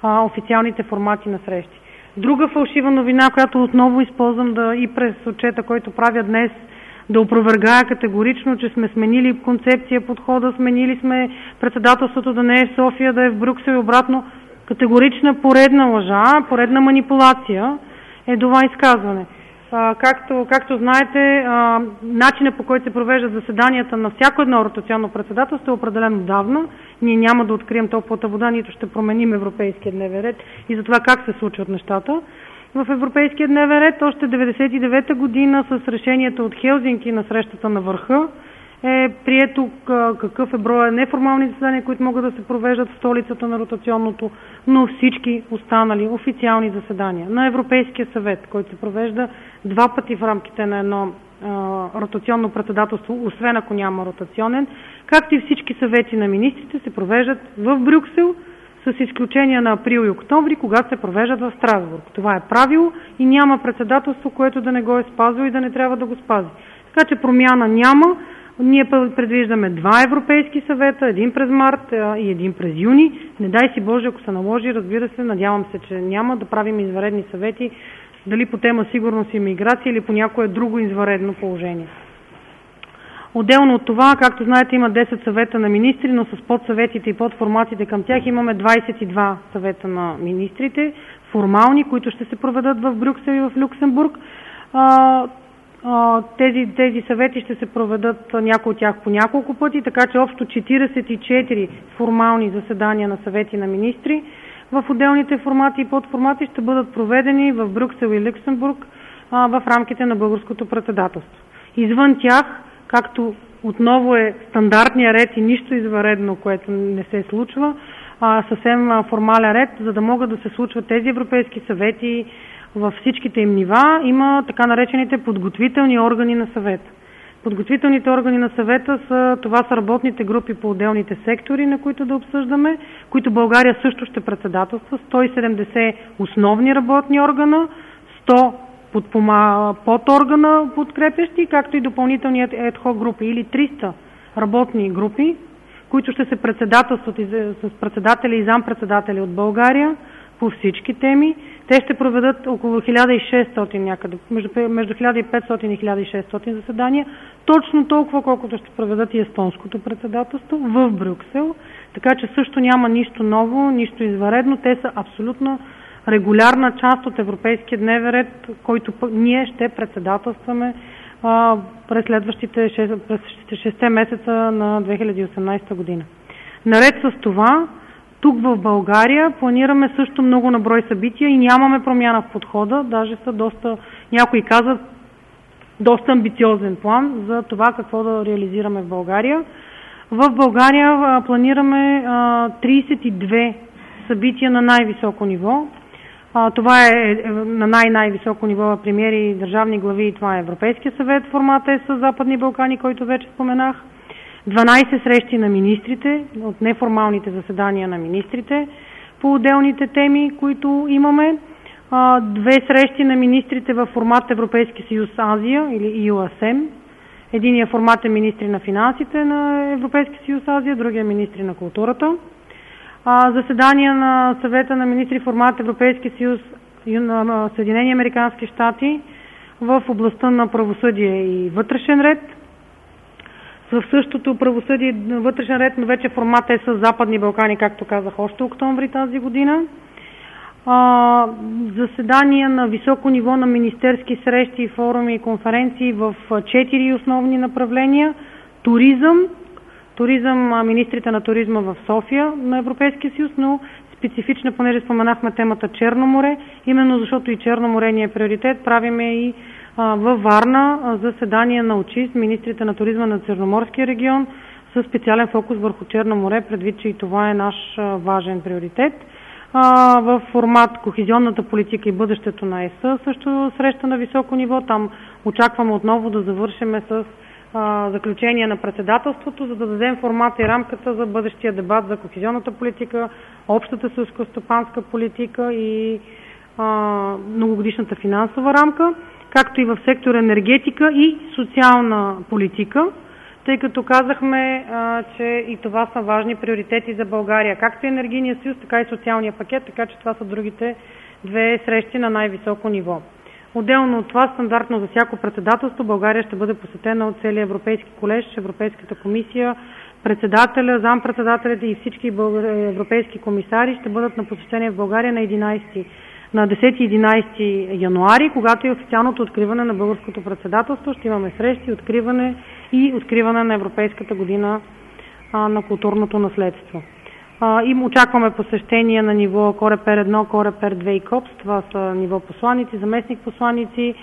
а, официалните формати на срещи. Друга фалшива новина, която отново използвам да и през отчета, който правя днес, да опровергая категорично, че сме сменили концепция, подхода, сменили сме председателството да не е в София, да е в Брюксел и обратно. Категорична поредна лъжа, поредна манипулация е това изказване. А, както, както знаете, а, начинът, по който се провеждат заседанията на всяко едно ротационно председателство е определен отдавна. Ние няма да открием топлата вода, нито ще променим европейския дневен ред и за това как се случват нещата. В европейския дневен ред още деветдесет и девета година с решението от Хелзинки на срещата на върха е прието какъв е броя неформални заседания, които могат да се провеждат в столицата на ротационното, но всички останали официални заседания на Европейския съвет, който се провежда два пъти в рамките на едно а, ротационно председателство, освен ако няма ротационен, както и всички съвети на министрите се провеждат в Брюксел, с изключение на април и октомври, когато се провеждат в Страсбург. Това е правило и няма председателство, което да не го е спазило и да не трябва да го спази. Така че промяна няма. Ние предвиждаме два европейски съвета, един през март и един през юни. Не дай си Боже, ако се наложи, разбира се, надявам се, че няма да правим извънредни съвети, дали по тема сигурност и миграция или по някое друго извънредно положение. Отделно от това, както знаете, има десет съвета на министри, но с подсъветите и подформатите към тях имаме двадесет и два съвета на министрите, формални, които ще се проведат в Брюксел и в Люксембург. Тези, тези съвети ще се проведат някои от тях по няколко пъти, така че общо четиридесет и четири формални заседания на съвети на министри в отделните формати и подформати ще бъдат проведени в Брюксел и Люксембург в рамките на българското председателство. Извън тях, както отново е стандартния ред и нищо извънредно, което не се случва, а съвсем формален ред, за да могат да се случват тези европейски съвети във всичките им нива, има така наречените подготвителни органи на съвета. Подготвителните органи на съвета са, това са работните групи по отделните сектори, на които да обсъждаме, които България също ще председателства, сто и седемдесет основни работни органа, сто подоргана подкрепящи, както и допълнителният ед-хок групи или триста работни групи, които ще се председателстват с председатели и зампредседатели от България по всички теми. Те ще проведат около хиляда и шестстотин някъде, между, между хиляда и петстотин и хиляда и шестстотин заседания, точно толкова, колкото ще проведат и естонското председателство в Брюксел, така че също няма нищо ново, нищо извънредно. Те са абсолютно регулярна част от европейския дневен ред, който ние ще председателстваме а, през следващите шест месеца на две хиляди и осемнадесета година. Наред с това, тук в България планираме също много наброй събития и нямаме промяна в подхода, даже са доста, някои казват, доста амбициозен план за това какво да реализираме в България. В България а, планираме а, тридесет и две събития на най-високо ниво. А, това е на най-най-високо ниво премиери и държавни глави, това е Европейския съвет, формата е с Западни Балкани, който вече споменах. дванадесет срещи на министрите, от неформалните заседания на министрите по отделните теми, които имаме. А, две срещи на министрите в формат Европейски съюз Азия или И Ю Ес Ем. Единият формат е министри на финансите на Европейски съюз Азия, другия министри на културата. Заседания на съвета на министри формат Европейски съюз на Съединени американски щати в областта на правосъдие и вътрешен ред. В същото правосъдие и вътрешен ред, но вече формат е с Западни Балкани, както казах, още октомври тази година. Заседания на високо ниво на министерски срещи, форуми и конференции в четири основни направления. Туризъм, Туризъм, министрите на туризма в София на Европейския съюз, но специфична, понеже споменахме темата Черно море, именно защото и Черно море ни е приоритет, правиме и а, във Варна заседание на ОЧИС, министрите на туризма на Черноморския регион, със специален фокус върху Черно море, предвид, че и това е наш а, важен приоритет. А, в формат Кохезионната политика и бъдещето на ЕС също среща на високо ниво. Там очакваме отново да завършиме с заключение на председателството, за да дадем формата и рамката за бъдещия дебат за кохезионната политика, общата селскостопанска политика и а, многогодишната финансова рамка, както и в сектор енергетика и социална политика. тъй като казахме, а, че и това са важни приоритети за България. Както и енергийния съюз, така и социалния пакет, така че това са другите две срещи на най-високо ниво. Отделно от това, стандартно за всяко председателство, България ще бъде посетена от целия Европейски колеж, Европейската комисия, председателя, зампредседателите и всички европейски комисари ще бъдат на посещение в България на, единайсети, на десети и единайсети януари, когато е официалното откриване на българското председателство. Ще имаме срещи, откриване и откриване на Европейската година а, на културното наследство. А, им очакваме посещения на ниво Корепер едно, Корепер две и КОПС. Това са ниво посланици, заместник посланици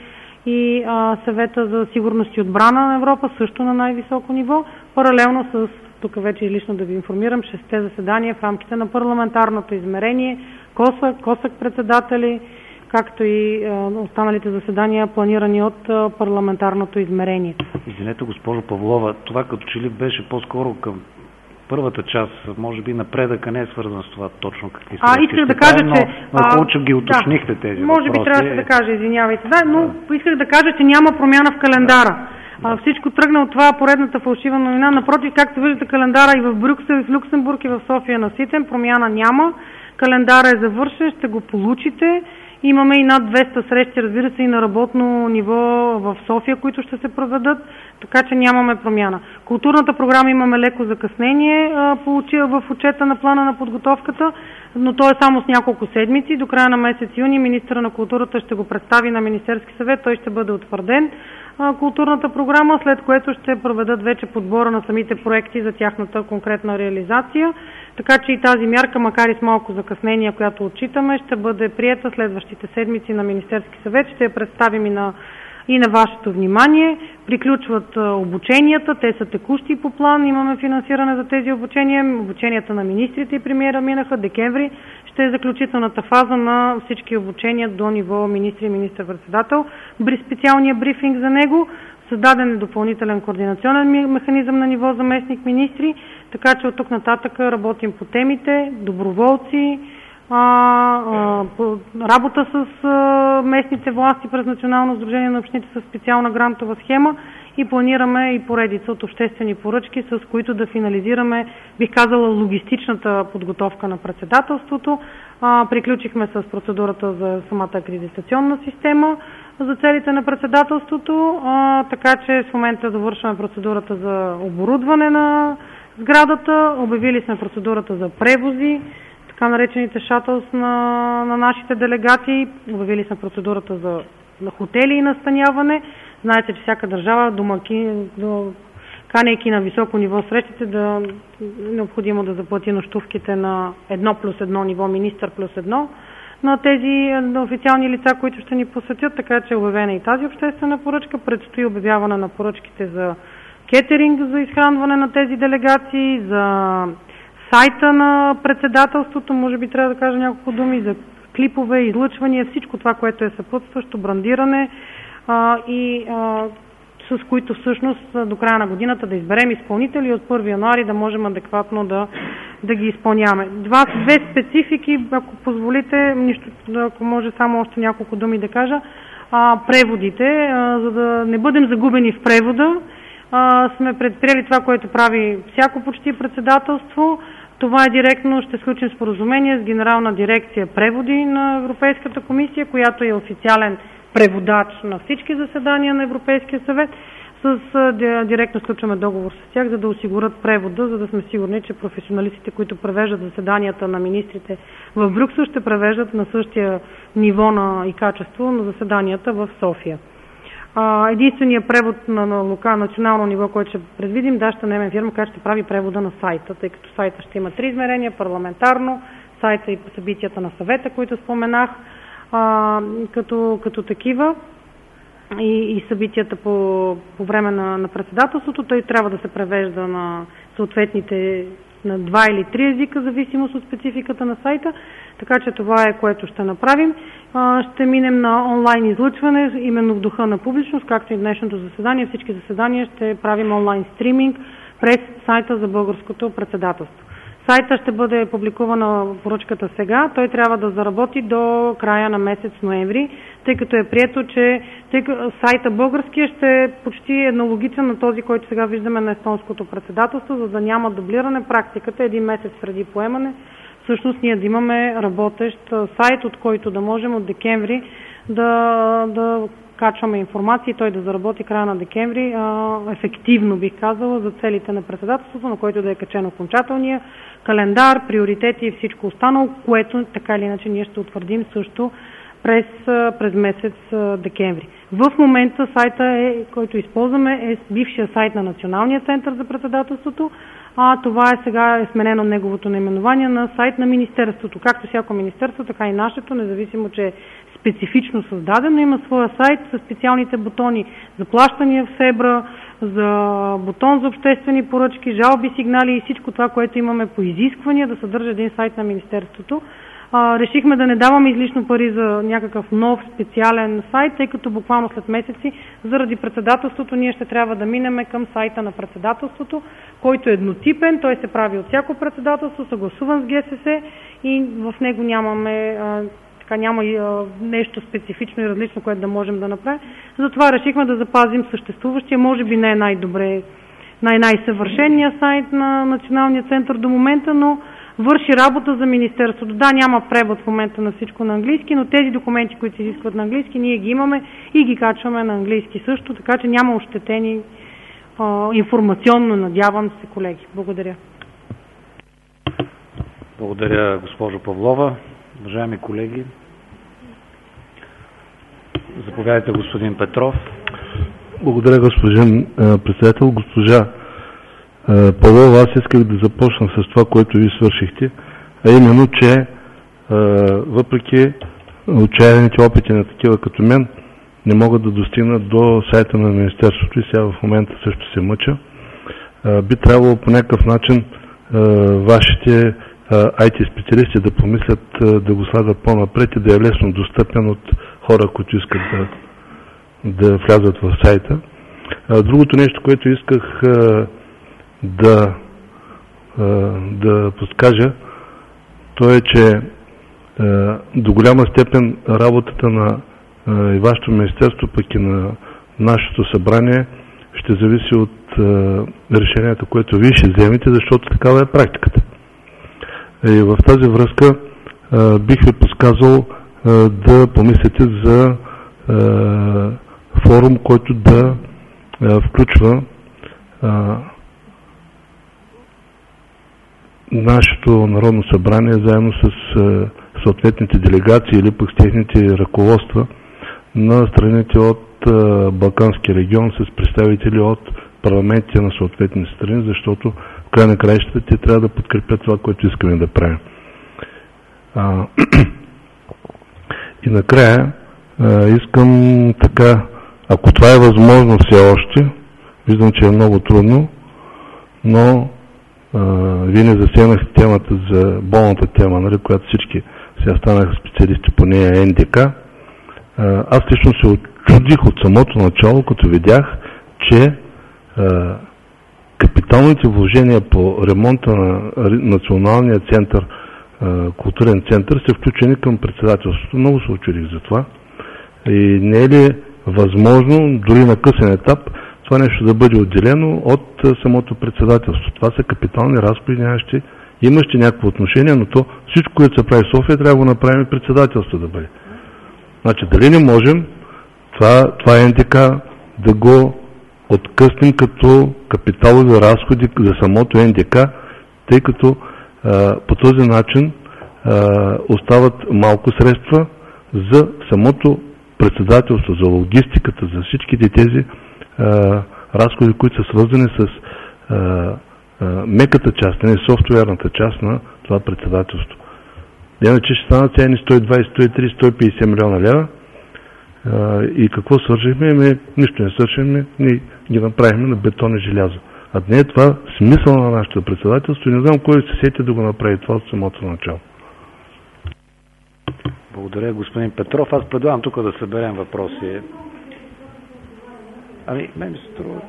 и а, съвета за сигурност и отбрана на Европа, също на най-високо ниво. Паралелно с, тук вече лично да ви информирам, шесте заседания в рамките на парламентарното измерение, КОСАК, КОСАК председатели, както и а, останалите заседания, планирани от а, парламентарното измерение. Извинете, госпожо Павлова, това като че ли беше по-скоро към първата част, може би напредъка не е свързан с това точно какви са. А, исках да кажа, но, че... Но хубаво, че ги уточнихте да, тези може въпроси. би трябваше да кажа, извинявайте. Да, но да. Исках да кажа, че няма промяна в календара. Да. А, всичко тръгна от това поредната фалшива новина. Напротив, както виждате, календара и в Брюксел, и в Люксембург, и в София наситен. Промяна няма. Календара е завършен, ще го получите. Имаме и над двеста срещи, разбира се, и на работно ниво в София, които ще се проведат, така че нямаме промяна. Културната програма имаме леко закъснение в отчета на плана на подготовката, но то е само с няколко седмици. До края на месец юни министъра на културата ще го представи на Министерски съвет, той ще бъде утвърден културната програма, след което ще проведат вече подбора на самите проекти за тяхната конкретна реализация. Така че и тази мярка, макар и с малко закъснение, която отчитаме, ще бъде приета следващите седмици на Министерски съвет. Ще я представим и на, и на вашето внимание. Приключват обученията, те са текущи по план, имаме финансиране за тези обучения. Обученията на министрите и премиера минаха декември. Ще е заключителната фаза на всички обучения до ниво министри и министър-председател. При специалния брифинг за него създаден е допълнителен координационен механизъм на ниво заместник министри, така че от тук нататък работим по темите, доброволци, а, а, по работа с а, местните власти през Национално сдружение на общините с специална грантова схема и планираме и поредица от обществени поръчки, с които да финализираме, бих казала, логистичната подготовка на председателството. А, приключихме с процедурата за самата акредитационна система за целите на председателството, а, така че в момента довършваме процедурата за оборудване на сградата, обявили сме процедурата за превози, така наречените шатълс на, на нашите делегати, обявили сме процедурата за на хотели и настаняване. Знаете, че всяка държава, домаки, до, канейки на високо ниво срещите, да е необходимо да заплати нощувките на едно плюс едно ниво, министър плюс едно, на тези официални лица, които ще ни посетят, така че е обявена и тази обществена поръчка. Предстои обявяване на поръчките за кетеринг, за изхранване на тези делегации, за сайта на председателството, може би трябва да кажа няколко думи, за клипове, излъчвания, всичко това, което е съпътстващо, брандиране а, и а, с които всъщност до края на годината да изберем изпълнители и от първи януари да можем адекватно да, да ги изпълняваме. Два, две специфики, ако позволите, нищо, ако може само още няколко думи да кажа. А, преводите, а, за да не бъдем загубени в превода, а, сме предприели това, което прави всяко почти председателство. Това е директно, ще сключим споразумение с Генерална дирекция преводи на Европейската комисия, която е официален преводач на всички заседания на Европейския съвет. С директно сключваме договор с тях, за да осигурят превода, за да сме сигурни, че професионалистите, които превеждат заседанията на министрите в Брюксел, ще превеждат на същия ниво на и качество на заседанията в София. Единственият превод на, на лока, национално ниво, който ще предвидим, да, ще наемем фирма, която ще прави превода на сайта, тъй като сайта ще има три измерения, парламентарно, сайта и събитията на съвета, които споменах, а, като, като такива и, и събитията по, по време на, на председателството. Той трябва да се превежда на съответните на два или три езика, зависимост от спецификата на сайта, така че това е, което ще направим. Ще минем на онлайн излъчване, именно в духа на публичност, както и днешното заседание. Всички заседания ще правим онлайн стриминг през сайта за българското председателство. Сайта ще бъде публикувана поръчката сега. Той трябва да заработи до края на месец ноември, тъй като е прието, че Тъй като сайта българския ще е почти еднологичен на този, който сега виждаме на естонското председателство, за да няма дублиране. Практиката един месец преди поемане всъщност ние да имаме работещ сайт, от който да можем от декември да, да качваме информация и той да заработи края на декември а, ефективно, бих казала, за целите на председателството, на който да е качен окончателния календар, приоритети и всичко останало, което така или иначе ние ще утвърдим също през, през месец декември. В момента сайта, е, който използваме, е бившия сайт на Националния център за председателството, а това е сега е сменено неговото наименование на сайт на Министерството. Както всяко министерство, така и нашето, независимо, че е специфично създадено, има своя сайт с специалните бутони за плащания в СЕБРА, за бутон за обществени поръчки, жалби, сигнали и всичко това, което имаме по изисквания да съдържа един сайт на Министерството. А, решихме да не даваме излишно пари за някакъв нов специален сайт, тъй като буквално след месеци заради председателството ние ще трябва да минеме към сайта на председателството, който е еднотипен, той се прави от всяко председателство, съгласуван с ГСС и в него нямаме а, така няма и а, нещо специфично и различно, което да можем да направим. Затова решихме да запазим съществуващия, може би не е най-добре, най-най-съвършения сайт на Националния център до момента, но върши работа за Министерството. Да, няма превод в момента на всичко на английски, но тези документи, които се изискват на английски, ние ги имаме и ги качваме на английски също, така че няма ощетени а, информационно, надявам се, колеги. Благодаря. Благодаря, госпожо Павлова. Уважаеми колеги, заповядайте, господин Петров. Благодаря, господин председател. Госпожа Павлова, аз исках да започна с това, което ви свършихте, а именно, че въпреки отчаяните опити на такива като мен, не могат да достигнат до сайта на Министерството и сега в момента също се мъча. Би трябвало по някакъв начин вашите ай ти специалисти да помислят да го слагат по-напред и да е лесно достъпен от хора, които искат да, да влязат в сайта. Другото нещо, което исках да, да подскажа, то е, че до голяма степен работата на и вашето министерство, пък и на нашето събрание ще зависи от решението, което вие ще вземете, защото такава е практиката. И в тази връзка бих ви подсказал да помислите за форум, който да включва нашето Народно събрание заедно с съответните делегации или пък с техните ръководства на страните от Балканския регион с представители от парламентите на съответните страни, защото в край на краищата те трябва да подкрепят това, което искаме да правим. А, и накрая а, искам така, ако това е възможно все още, виждам, че е много трудно, но а, вие не засегнахте темата за болната тема, нали, която всички сега станаха специалисти по нея, Ен Ди Ка. А, аз лично се очудих от самото начало, като видях, че а, капиталните вложения по ремонта на Националния център, културен център, са включени към председателството. Много се очудих за това. И не е ли възможно, дори на късен етап, това нещо да бъде отделено от самото председателство? Това са капитални разходи, нямащи, имащи някакво отношение, но то всичко, което се прави в София, трябва да го направим председателство да бъде. Значи, дали не можем това, това Ен Ди Ка да го откъснем като капиталови разходи за самото Ен Ди Ка, тъй като а, по този начин а, остават малко средства за самото председателство, за логистиката, за всичките тези а, разходи, които са свързани с а, а, меката част, не софтуерната част на това председателство. Иначе ще станат цени сто и двадесет, сто и тридесет, сто и петдесет милиона лева. Uh, и какво свършихме? Ами, нищо не свършихме, ние ги направихме на бетон и желязо. А не е това смисъл на нашето председателство и не знам кой се сети да го направи това от самото начало. Благодаря, господин Петров. Аз предлагам тук да съберем въпроси. Ами, мен ми се струва.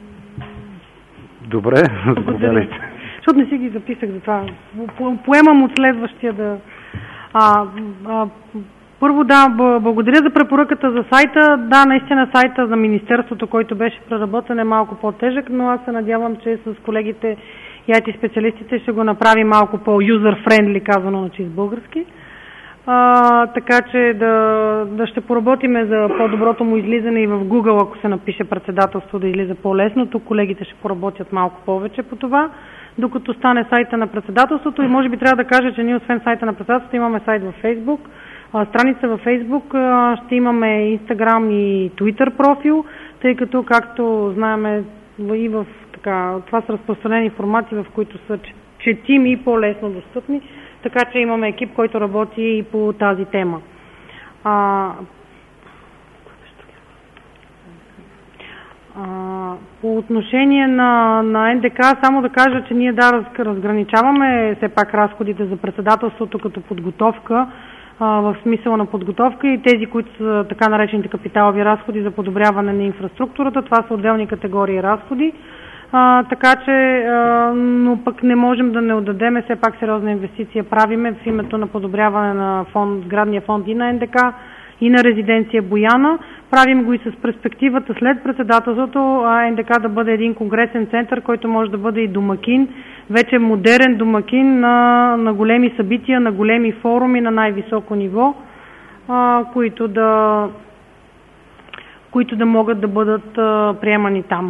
Добре, заповядайте. Защото не си ги записах за това. Поемам от следващия да... А, а, Първо, да, благодаря за препоръката за сайта. Да, наистина сайта за Министерството, който беше преработен, е малко по-тежък, но аз се надявам, че с колегите и ай ти специалистите ще го направи малко по-юзър-френдли, казано на чист български. А, така че да, да ще поработиме за по-доброто му излизане и в Google, ако се напише председателство, да излиза по-лесно. Тук колегите ще поработят малко повече по това, докато стане сайта на председателството. И може би трябва да кажа, че ние освен сайта на председателството имаме сайт във Facebook, страница във Facebook, ще имаме Instagram и Twitter профил, тъй като, както знаем, и в така, това са разпространени информации, в които са четими и по-лесно достъпни, така че имаме екип, който работи и по тази тема. А, а, по отношение на, на ен де ка, само да кажа, че ние да разграничаваме все пак разходите за председателството като подготовка, в смисъла на подготовка, и тези, които са така наречените капиталови разходи за подобряване на инфраструктурата. Това са отделни категории разходи. А, така че, а, но пък не можем да не отдадем, все пак сериозна инвестиция правиме в името на подобряване на фонд, сградния фонд и на ен де ка, и на резиденция Бояна. Правим го и с перспективата след председателството ен де ка да бъде един конгресен център, който може да бъде и домакин, вече модерен домакин на, на големи събития, на големи форуми на най-високо ниво, а, които, да, които да могат да бъдат а, приемани там.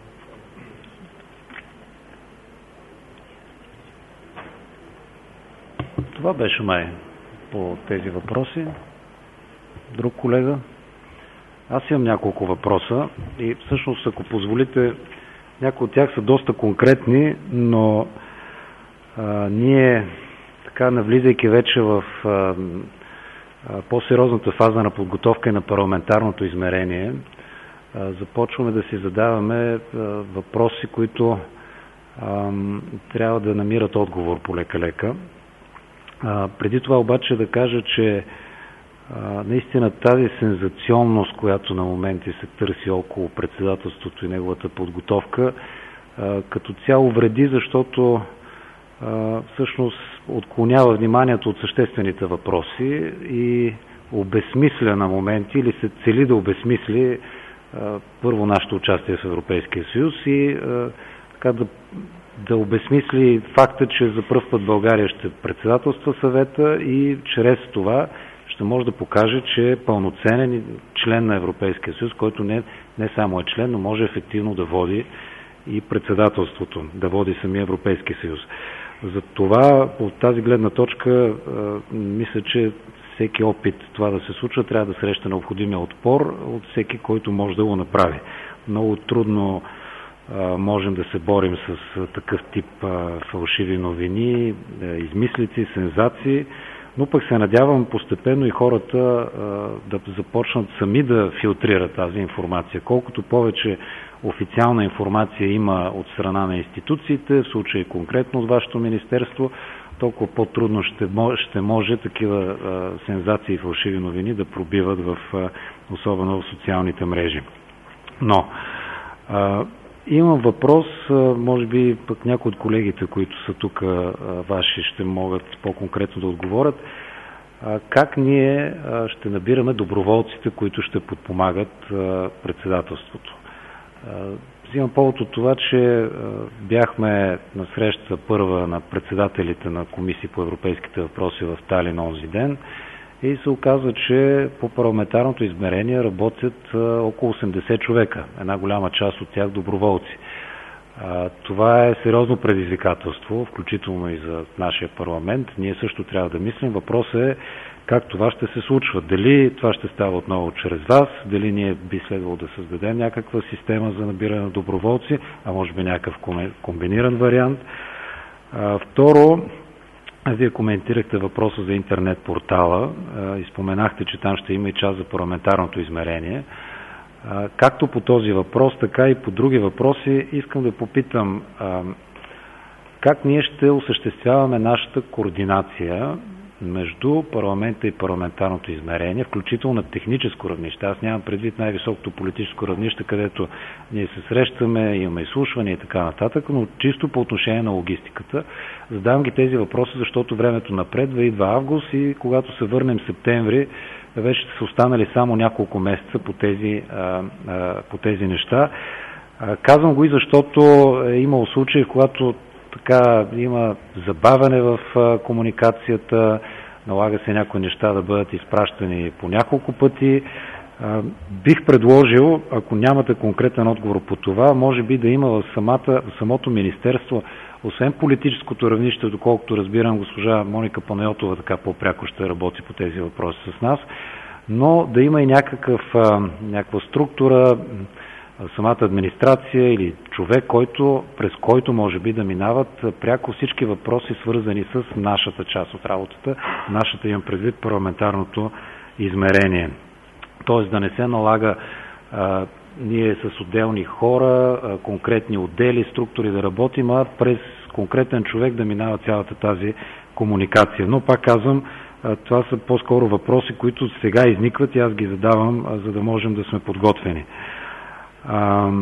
Това беше май по тези въпроси. Друг колега? Аз имам няколко въпроса и всъщност, ако позволите, някои от тях са доста конкретни, но а, ние, така навлизайки вече в а, а, по-сериозната фаза на подготовка и на парламентарното измерение, а, започваме да си задаваме а, въпроси, които а, трябва да намират отговор полека-лека. А, преди това обаче да кажа, че а, наистина тази сензационност, която на моменти се търси около председателството и неговата подготовка, а, като цяло вреди, защото а, всъщност отклонява вниманието от съществените въпроси и обезсмисля на моменти, или се цели да обезсмисли а, първо нашето участие в Европейския съюз и а, така да да обезсмисли факта, че за пръв път България ще председателства съвета и чрез това ще може да покаже, че е пълноценен член на Европейския съюз, който не, не само е член, но може ефективно да води и председателството, да води самия Европейски съюз. За това, от тази гледна точка, мисля, че всеки опит това да се случва трябва да среща необходимия отпор от всеки, който може да го направи. Много трудно можем да се борим с такъв тип фалшиви новини, измислици, сензации, но пък се надявам постепенно и хората да започнат сами да филтрират тази информация. Колкото повече официална информация има от страна на институциите, в случай конкретно от вашето министерство, толкова по-трудно ще може, ще може такива сензации и фалшиви новини да пробиват, в, особено в социалните мрежи. Но имам въпрос, може би пък някои от колегите, които са тук ваши, ще могат по-конкретно да отговорят. Как ние ще набираме доброволците, които ще подпомагат председателството? Взимам повод от това, че бяхме на среща първа на председателите на комисии по европейските въпроси в Талин онзи ден и се оказва, че по парламентарното измерение работят около осемдесет човека, една голяма част от тях доброволци. Това е сериозно предизвикателство, включително и за нашия парламент. Ние също трябва да мислим. Въпросът е как това ще се случва. Дали това ще става отново чрез вас, дали ние би следвало да създадем някаква система за набиране на доброволци, а може би някакъв комбиниран вариант. Второ, вие коментирахте въпроса за интернет портала и споменахте, че там ще има и част за парламентарното измерение. Както по този въпрос, така и по други въпроси, искам да попитам как ние ще осъществяваме нашата координация между парламента и парламентарното измерение, включително на техническо равнище. Аз нямам предвид най-високото политическо равнище, където ние се срещаме, имаме изслушвания и така нататък, но чисто по отношение на логистиката. Задавам ги тези въпроси, защото времето напредва, идва август и когато се върнем септември, вече са останали само няколко месеца по тези, а, а, по тези неща. А, казвам го и защото е имало случаи, когато така има забавяне в а, комуникацията, налага се някои неща да бъдат изпращани по няколко пъти. А, бих предложил, ако нямате конкретен отговор по това, може би да има в, самата, в самото министерство, освен политическото равнище, доколкото разбирам, госпожа Моника Панайотова така по-пряко ще работи по тези въпроси с нас, но да има и някакъв, някаква структура, самата администрация или човек, който, през който може би да минават пряко всички въпроси, свързани с нашата част от работата, нашата, имам предвид, парламентарното измерение. Тоест да не се налага а, ние с отделни хора, а, конкретни отдели, структури да работим, а през конкретен човек да минава цялата тази комуникация. Но пак казвам, а, това са по-скоро въпроси, които сега изникват и аз ги задавам, а, за да можем да сме подготвени. А,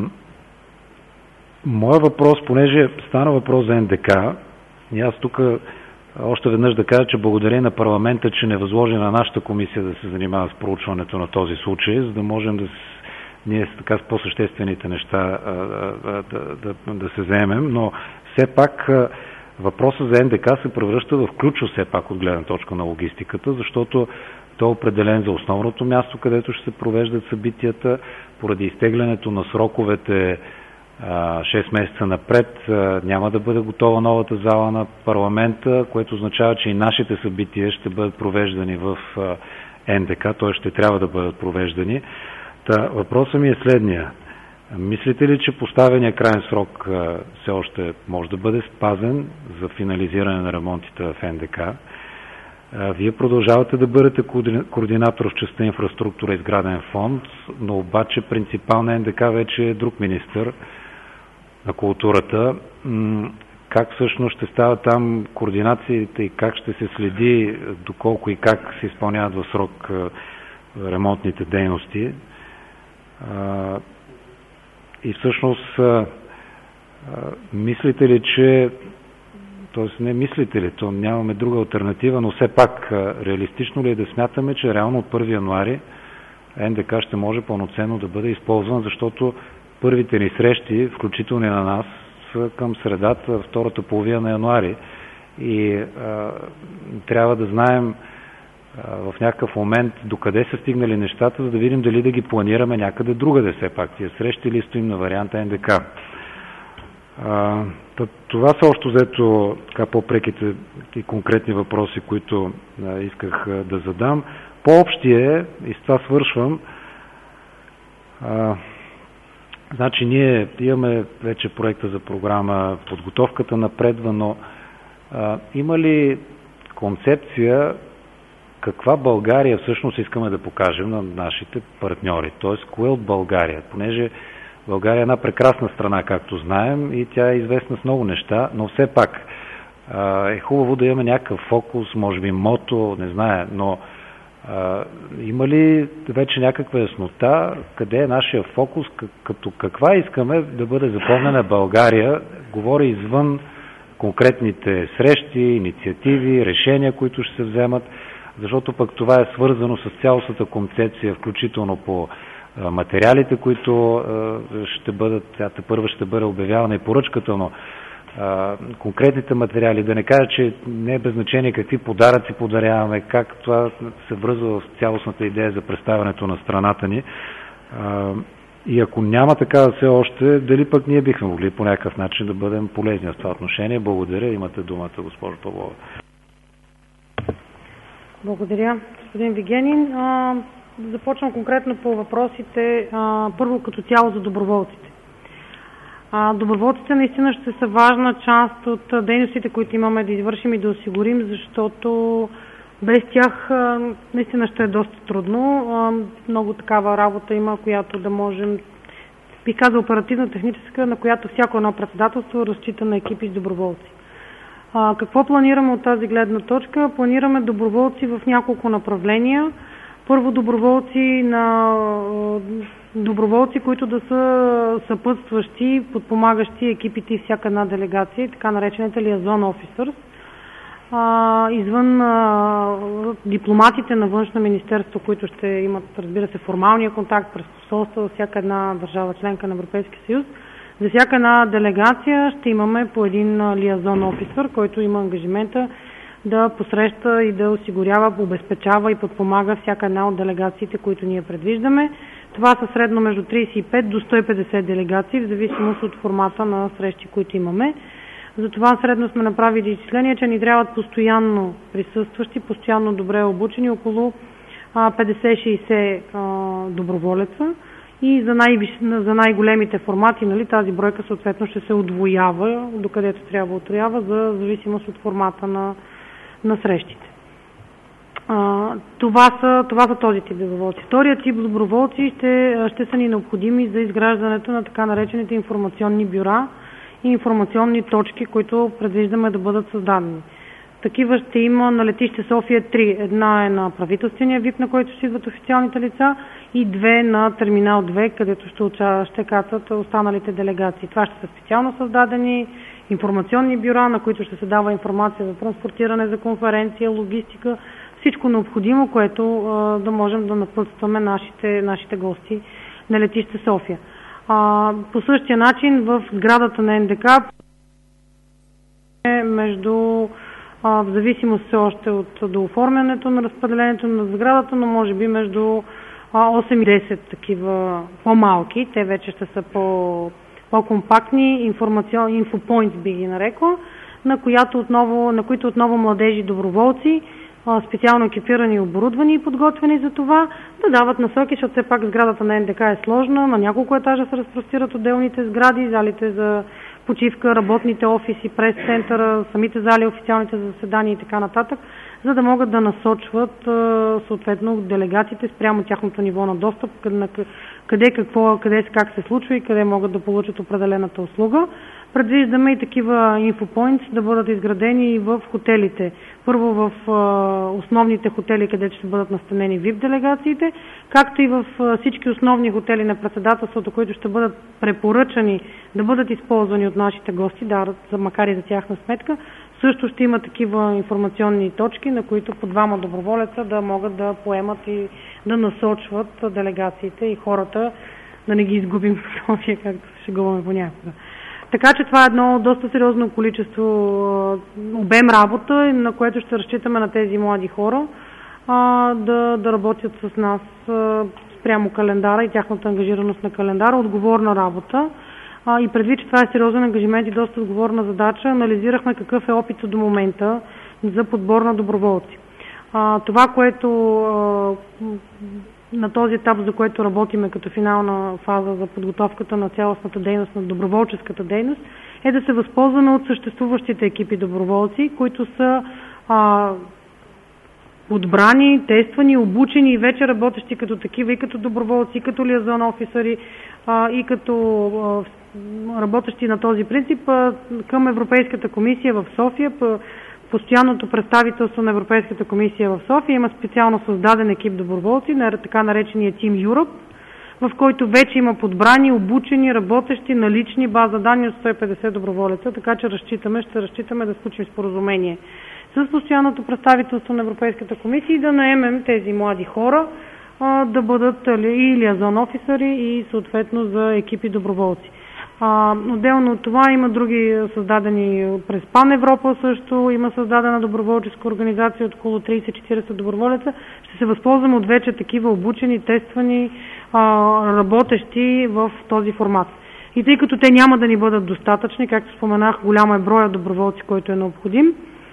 моя въпрос, понеже стана въпрос за Н Д К, и аз тук още веднъж да кажа, че благодаря на парламента, че не възложи на нашата комисия да се занимава с проучването на този случай, за да можем да ние с така с по-съществените неща да, да, да, да се заемем, но все пак въпросът за Н Д К се превръща в ключов все пак от гледна точка на логистиката, защото той е определен за основното място, където ще се провеждат събитията, поради изтеглянето на сроковете шест месеца напред няма да бъде готова новата зала на парламента, което означава, че и нашите събития ще бъдат провеждани в Н Д К, т.е. ще трябва да бъдат провеждани. Та, въпросът ми е следния. Мислите ли, че поставения крайен срок все още може да бъде спазен за финализиране на ремонтите в Н Д К? Вие продължавате да бъдете координатор в частта инфраструктура и сграден фонд, но обаче принципал на Н Д К вече е друг министър на културата. Как всъщност ще става там координациите и как ще се следи доколко и как се изпълняват в срок ремонтните дейности? И всъщност мислите ли, че т.е. не мислите ли, то нямаме друга алтернатива, но все пак реалистично ли е да смятаме, че реално от първи януари Н Д К ще може пълноценно да бъде използван, защото първите ни срещи, включително и на нас, са към средата, втората половина на януари и а, трябва да знаем а, в някакъв момент докъде са стигнали нещата, за да видим дали да ги планираме някъде другаде все пак тия срещи или стоим на варианта Н Д К. А, това са още взето така по-преките и конкретни въпроси, които а, исках а, да задам. По-общи е, и с това свършвам, а, значи ние имаме вече проекта за програма, подготовката напредва, но а, има ли концепция каква България всъщност искаме да покажем на нашите партньори? Т.е. кое от България? Понеже България е една прекрасна страна, както знаем, и тя е известна с много неща, но все пак а, е хубаво да имаме някакъв фокус, може би мото, не знае, но а, има ли вече някаква яснота къде е нашия фокус, като каква искаме да бъде запомнена България, говори извън конкретните срещи, инициативи, решения, които ще се вземат, защото пък това е свързано с цялостната концепция, включително по материалите, които ще бъдат, тя първа ще бъде обявявана и поръчката, но а, конкретните материали, да не кажа, че не е без значение какви подаръци подаряваме, как това се връзва в цялостната идея за представянето на страната ни. А, и ако няма такава все още, дали пък ние бихме могли по някакъв начин да бъдем полезни в това отношение. Благодаря. Имате думата, госпожо Павлова. Благодаря, господин Вигенин. А, започвам конкретно по въпросите. А, първо като цяло за доброволците. А, доброволците наистина ще са важна част от дейностите, които имаме да извършим и да осигурим, защото без тях а, наистина ще е доста трудно. А, много такава работа има, която да можем, бих казал оперативно-техническа, на която всяко едно председателство разчита на екипи с доброволци. А, какво планираме от тази гледна точка? Планираме доброволци в няколко направления. Първо, доброволци на доброволци, които да са съпътстващи, подпомагащи екипите и всяка една делегация, така наречените liaison officers. А, извън а, дипломатите на външно министерство, които ще имат, разбира се, формалния контакт през посолства във всяка една държава членка на Европейския съюз, за всяка една делегация ще имаме по един liaison officer, който има ангажимента да посреща и да осигурява, обезпечава и подпомага всяка една от делегациите, които ние предвиждаме. Това са средно между тридесет и пет до сто и петдесет делегации, в зависимост от формата на срещи, които имаме. Затова средно сме направили изчисление, че ни трябват постоянно присъстващи, постоянно добре обучени, около петдесет-шейсет доброволеца. И за, най- за най-големите формати, нали, тази бройка съответно ще се удвоява, докъдето трябва отроява, за зависимост от формата на, на срещите. А, това, са, това са този тип доброволци. Вторият тип доброволци ще, ще са ни необходими за изграждането на така наречените информационни бюра и информационни точки, които предвиждаме да бъдат създадени. Такива ще има на летище София три. Една е на правителствения вип, на който ще идват официалните лица, и две на терминал две, където ще, уча, ще кацат останалите делегации. Това ще са специално създадени информационни бюра, на които ще се дава информация за транспортиране, за конференция, логистика, всичко необходимо, което а, да можем да напътстваме нашите, нашите гости на летище София. А, по същия начин в сградата на Ен Де Ка между, а, в зависимост все още от до оформянето на разпределението на сградата, но може би между а, осем и десет такива по-малки, те вече ще са по, по-компактни, информационни, инфопоинтс би ги нарекла, на, която отново, на които отново младежи доброволци, специално екипирани и оборудвани и подготвени за това, да дават насоки, защото все пак сградата на Ен Де Ка е сложна, на няколко етажа се разпростират отделните сгради, залите за почивка, работните офиси, прес-центъра, самите зали, официалните заседания и така нататък, за да могат да насочват съответно делегатите спрямо тяхното ниво на достъп, къде, какво, къде как се случва и къде могат да получат определената услуга. Предвиждаме и такива инфопоинтс да бъдат изградени и в хотелите. Първо в основните хотели, където ще бъдат настанени вип делегациите, както и в всички основни хотели на председателството, които ще бъдат препоръчани да бъдат използвани от нашите гости, да, макар и за тяхна сметка. Също ще има такива информационни точки, на които по двама доброволеца да могат да поемат и да насочват делегациите и хората, да не ги изгубим в София, както се шегуваме понякога. Така че това е едно доста сериозно количество обем работа, на което ще разчитаме на тези млади хора а, да, да работят с нас а, спрямо календара и тяхната ангажираност на календара, отговорна работа. А, и предвид, че това е сериозен ангажимент и доста отговорна задача, анализирахме какъв е опитът до момента за подбор на доброволци. А, това, което а, на този етап, за което работиме като финална фаза за подготовката на цялостната дейност, на доброволческата дейност, е да се възползваме от съществуващите екипи доброволци, които са а, подбрани, тествани, обучени и вече работещи като такива, и като доброволци, и като liaison офисъри, а, и като а, работещи на този принцип а, към Европейската комисия в София. Постоянното представителство на Европейската комисия в София има специално създаден екип доброволци, така наречения Team Europe, в който вече има подбрани, обучени, работещи, налични база данни от сто и петдесет доброволеца, така че разчитаме, ще разчитаме да сключим споразумение с постоянното представителство на Европейската комисия и да наемем тези млади хора а, да бъдат и liaison офисъри и съответно за екипи доброволци. А, отделно от това има други създадени през Пан Европа също, има създадена доброволческа организация от около тридесет-четиридесет доброволеца. Ще се възползваме от вече такива обучени, тествани, а, работещи в този формат. И тъй като те няма да ни бъдат достатъчни, както споменах, голяма е броя доброволци, който е необходим,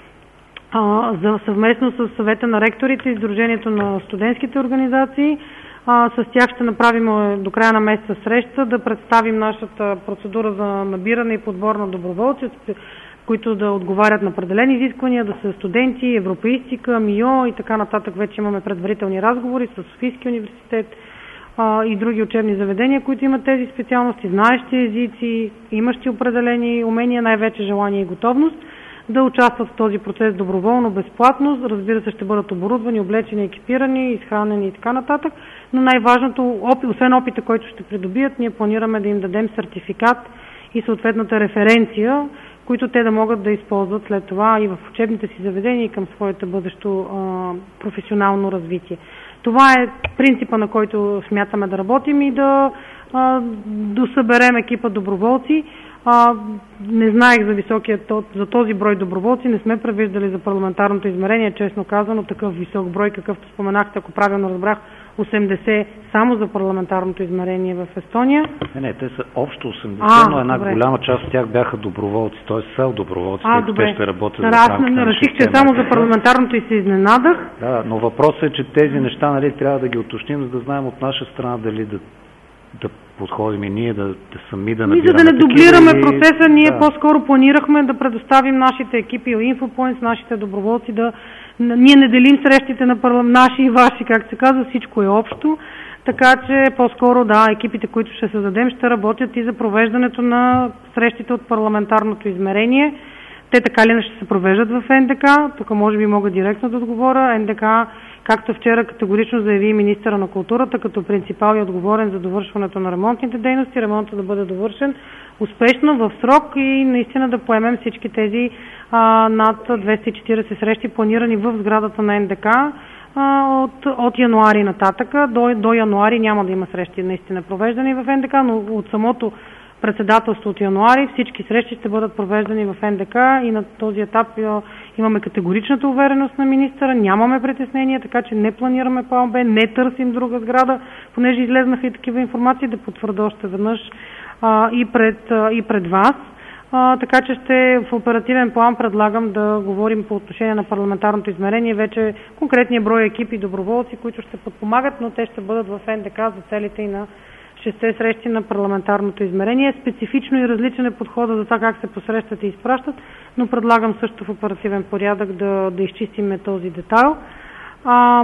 а, за съвместно с съвета на ректорите и Сдружението на студентските организации, А, с тях ще направим до края на месеца среща, да представим нашата процедура за набиране и подбор на доброволци, които да отговарят на определени изисквания, да са студенти, европеистика, МИО и така нататък. Вече имаме предварителни разговори с Софийския университет а, и други учебни заведения, които имат тези специалности, знаещи езици, имащи определени умения, най-вече желание и готовност, да участват в този процес доброволно, безплатно. Разбира се, ще бъдат оборудвани, облечени, екипирани, изхранени и така нататък. Но най-важното, освен опита, който ще придобият, ние планираме да им дадем сертификат и съответната референция, които те да могат да използват след това и в учебните си заведения и към своето бъдещо а, професионално развитие. Това е принципа, на който смятаме да работим и да а, досъберем екипа доброволци. А, не знаех за високия, за този брой доброволци, не сме предвиждали за парламентарното измерение, честно казано, такъв висок брой, какъвто споменахте, ако правилно разбрах, осемдесет само за парламентарното измерение в Естония. Не, не, те са общо осемдесет, а, но една добре. голяма част от тях бяха доброволци, т.е. са доброволци, които те ще работят да, в рамките на реших, че само за парламентарното и се изненадах. Да, но въпросът е, че тези неща, нали, трябва да ги уточним, за да знаем от наша страна дали да, да подходим и ние, да, да сами да набираме. За да не дублираме или... процеса, ние да. по-скоро планирахме да предоставим нашите екипи Infopoints, нашите доброволци да... Ние не делим срещите на парламент, наши и ваши, как се казва, всичко е общо. Така че по-скоро, да, екипите, които ще създадем, ще работят и за провеждането на срещите от парламентарното измерение. Те така ли не ще се провеждат в Н Д К. Тук може би мога директно да отговоря. Н Д К, както вчера категорично заяви министъра на културата, като принципал и отговорен за довършването на ремонтните дейности, ремонтът да бъде довършен успешно, в срок и наистина да поемем всички тези а, над двеста и четиридесет срещи, планирани в сградата на Н Д К а, от, от януари нататъка. До, до януари няма да има срещи наистина провеждани в Н Д К, но от самото председателство от януари всички срещи ще бъдат провеждани в Н Д К и на този етап имаме категоричната увереност на министъра, нямаме притеснения, така че не планираме план Б, не търсим друга сграда, понеже излезнаха и такива информации, да потвърда още веднъж а, и, пред, а, и пред вас. А, така че ще в оперативен план предлагам да говорим по отношение на парламентарното измерение, вече конкретния брой екипи и доброволци, които ще подпомагат, но те ще бъдат в Н Д К за целите и на шесте срещи на парламентарното измерение. Специфично и различен е подхода за това как се посрещат и изпращат, но предлагам също в оперативен порядък да, да изчистим този детайл. А,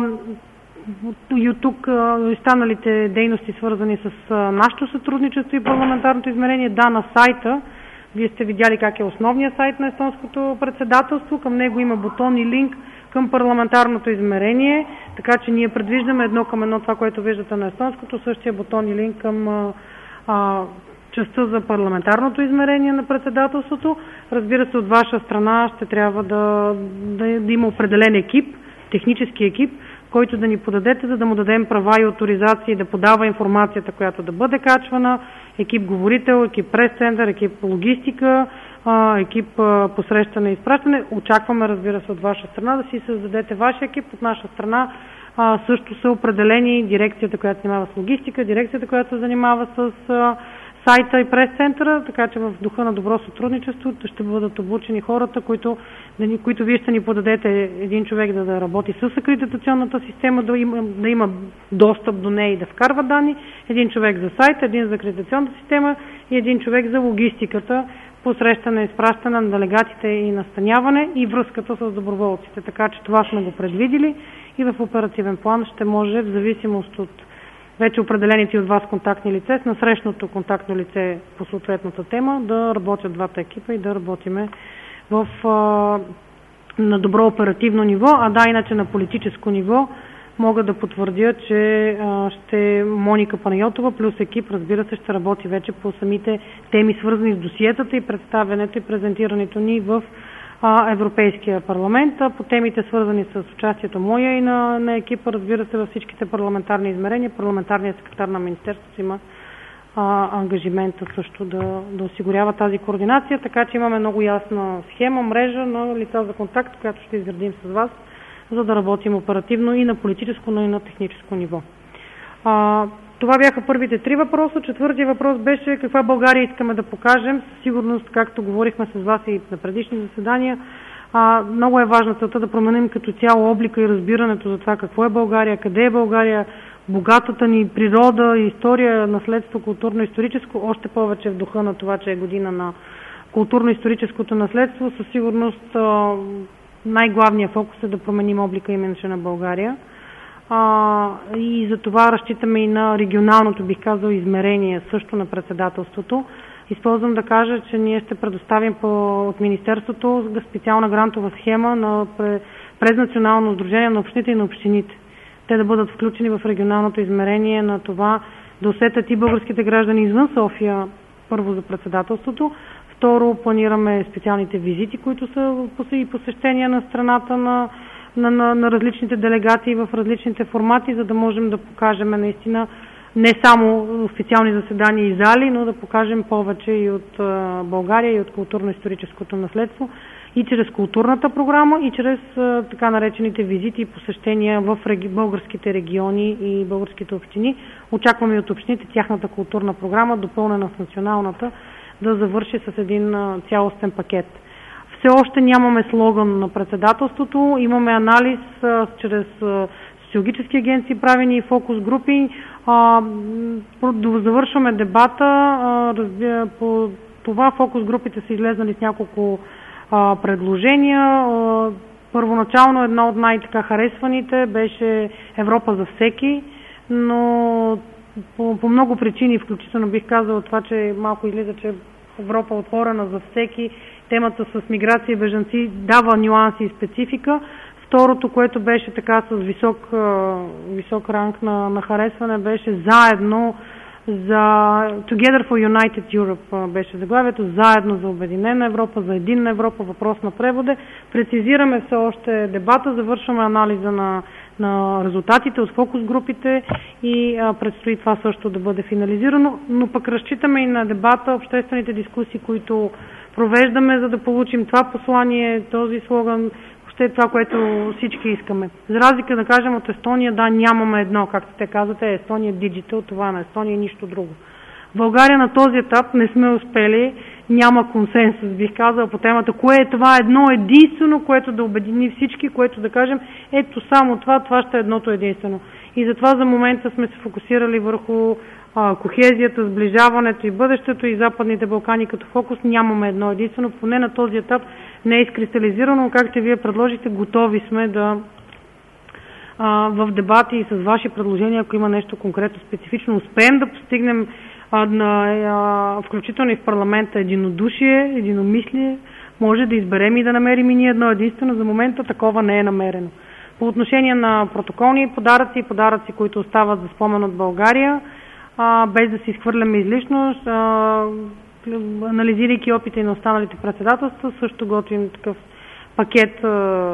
и от тук останалите дейности, свързани с нашето сътрудничество и парламентарното измерение, да, на сайта. Вие сте видяли как е основният сайт на естонското председателство. Към него има бутон и линк към парламентарното измерение, така че ние предвиждаме едно към едно това, което виждате на естонското, същия бутон и линк към а, а, частта за парламентарното измерение на председателството. Разбира се, от ваша страна ще трябва да, да, да има определен екип, технически екип, който да ни подадете, за да му дадем права и авторизации да подава информацията, която да бъде качвана, екип говорител, екип прес-център, екип логистика, екип посрещане и изпращане. Очакваме, разбира се, от ваша страна да си създадете вашия екип. От наша страна също са определени дирекцията, която се занимава с логистика, дирекцията, която се занимава с сайта и прес-центъра, така че в духа на добро сътрудничество ще бъдат обучени хората, които, които вие ще ни подадете един човек да, да работи с акредитационната система, да има, да има достъп до нея и да вкарва данни, един човек за сайта, един за акредитационната система и един човек за логистиката, посрещане, изпращане на делегатите и настаняване и връзката с доброволците. Така че това сме го предвидили и в оперативен план ще може, в зависимост от вече определените от вас контактни лице, с насрещното контактно лице по съответната тема, да работят двата екипа и да работиме в, а, на добро оперативно ниво, а да, иначе на политическо ниво мога да потвърдя, че а, ще Моника Панайотова плюс екип, разбира се, ще работи вече по самите теми, свързани с досиетата и представянето и презентирането ни в а, Европейския парламент. А по темите, свързани с участието моя и на, на екипа, разбира се, във всичките парламентарни измерения, парламентарният секретар на Министерството има а, ангажимента също да, да осигурява тази координация, така че имаме много ясна схема, мрежа на лица за контакт, която ще изградим с вас, за да работим оперативно и на политическо, но и на техническо ниво. А, това бяха първите три въпроса. Четвъртия въпрос беше каква България искаме да покажем. Със сигурност, както говорихме с вас и на предишни заседания, а, много е важна целта да променим като цяло облика и разбирането за това какво е България, къде е България, богатата ни природа, история, наследство, културно-историческо, още повече в духа на това, че е година на културно-историческото наследство. Със сигурност а, най-главният фокус е да променим облика иначе на България. А, и за това разчитаме и на регионалното, бих казал, измерение също на председателството. Използвам да кажа, че ние ще предоставим по, от Министерството специална грантова схема на, през Национално сдружение на общините и на общините. Те да бъдат включени в регионалното измерение на това да усетят и българските граждани извън София, първо за председателството. Второ, планираме специалните визити, които са и посещения на страната на, на, на, на различните делегации в различните формати, за да можем да покажем наистина не само официални заседания и зали, но да покажем повече и от а, България, и от културно-историческото наследство, и чрез културната програма, и чрез а, така наречените визити и посещения в реги... българските региони и българските общини. Очакваме от общините тяхната културна програма, допълнена с националната, да завърши с един а, цялостен пакет. Все още нямаме слоган на председателството, имаме анализ а, чрез а, социологически агенции, правени и фокус групи. А, завършваме дебата. А, разбира, по това фокус групите са излезнали с няколко а, предложения. А, първоначално едно от най-така харесваните беше Европа за всеки, но по, по много причини, включително бих казала това, че малко излиза, че Европа е отворена за всеки. Темата с миграция и бежанци дава нюанси и специфика. Второто, което беше така с висок, висок ранг на, на харесване, беше заедно за Together for United Europe беше заглавието, заедно за Обединена Европа, за Единна Европа, въпрос на преводе. Прецизираме все още дебата, завършваме анализа на, на резултатите от фокус групите и а, предстои това също да бъде финализирано, но пък разчитаме и на дебата, обществените дискусии, които провеждаме, за да получим това послание, този слоган, ще е това, което всички искаме. За разлика да кажем от Естония, да, нямаме едно, както те казвате, Естония Digital, това на Естония и нищо друго. В България на този етап не сме успели, няма консенсус, бих казала, по темата, кое е това едно единствено, което да обедини всички, което да кажем, ето само това, това ще е едното единствено. И затова за момента сме се фокусирали върху а, кохезията, сближаването и бъдещето и Западните Балкани като фокус. Нямаме едно единствено, поне на този етап не е изкристализирано, както вие предложихте, готови сме да а, в дебати и с ваши предложения, ако има нещо конкретно специфично, успеем да постигнем а, на, а, включително и в парламента единодушие, единомислие, може да изберем и да намерим и ние едно единствено. За момента такова не е намерено. По отношение на протоколни подаръци и подаръци, които остават за спомен от България, а, без да си изхвърляме излишност, а, анализирайки опита и на останалите председателства, също готвим такъв пакет а,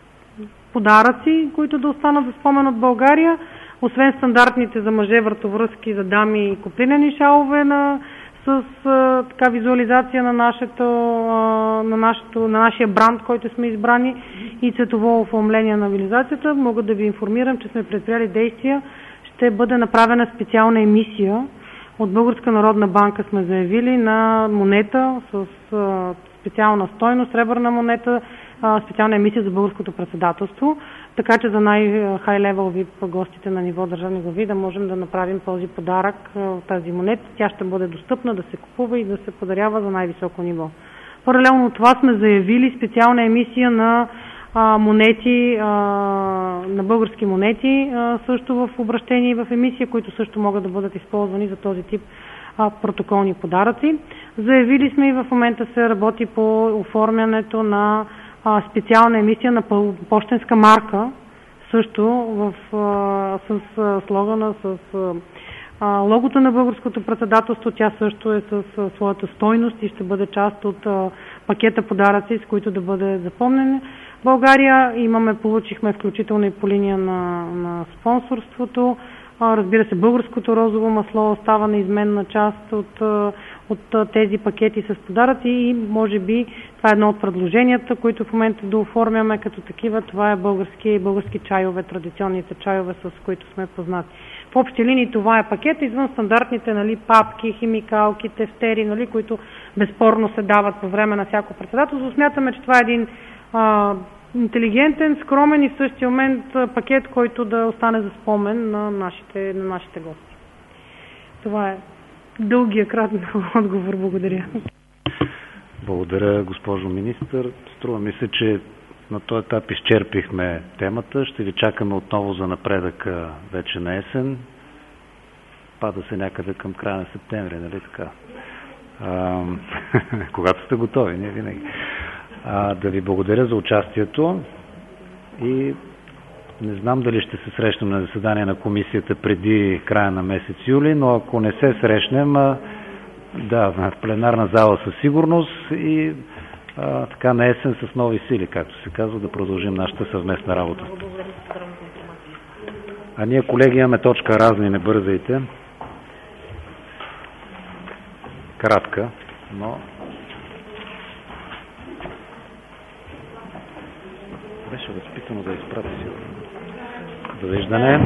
подаръци, които да останат за спомен от България, освен стандартните за мъже вратовръзки, за дами и куплинени шалове на, с а, така визуализация на, нашето, а, на, нашето, на нашия бранд, който сме избрани, и цветово оформление на визуализацията. Мога да ви информирам, че сме предприели действия. Ще бъде направена специална емисия. От Българска народна банка сме заявили на монета с а, специална стойност, сребърна монета, а, специална емисия за българското председателство, така че за най-хай левел ви гостите на ниво държавни глави да можем да направим този подарък, а, тази монета. Тя ще бъде достъпна да се купува и да се подарява за най-високо ниво. Паралелно от това сме заявили специална емисия на а, монети, а, на български монети, а, също в обращение и в емисия, които също могат да бъдат използвани за този тип а, протоколни подаръци. Заявили сме и в момента се работи по оформянето на а, специална емисия на пощенска марка, също в, а, с а, слогана, с а, логото на българското председателство. Тя също е с а, своята стойност и ще бъде част от а, пакета подаръци, с които да бъде запомнена България. Имаме, получихме включително и по линия на, на спонсорството. А, разбира се, българското розово масло остава неизменна част от, от тези пакети с подаръци и може би това е едно от предложенията, които в момента да оформяме като такива. Това е български, български чайове, традиционните чайове, с които сме познати. В общи линии това е пакет, извън стандартните, нали, папки, химикалки, тефтери, нали, които безспорно се дават по време на всяко председателство. Смятаме, че това е един а, интелигентен, скромен и в същия момент пакет, който да остане за спомен на нашите, на нашите гости. Това е дългия кратък отговор. Благодаря. Благодаря, госпожо министър. Струва ми се, че на този етап изчерпихме темата. Ще ви чакаме отново за напредъка вече на есен. Пада се някъде към края на септември, нали така? А, когато сте готови, не винаги. А, да ви благодаря за участието и не знам дали ще се срещнем на заседание на комисията преди края на месец юли, но ако не се срещнем, а, да, в пленарна зала със сигурност и а, така на есен с нови сили, както се казва, да продължим нашата съвместна работа. А ние, колеги, имаме точка разни, не бързайте. Кратка, но беше възпитано да изпрати сигурно. Довиждане.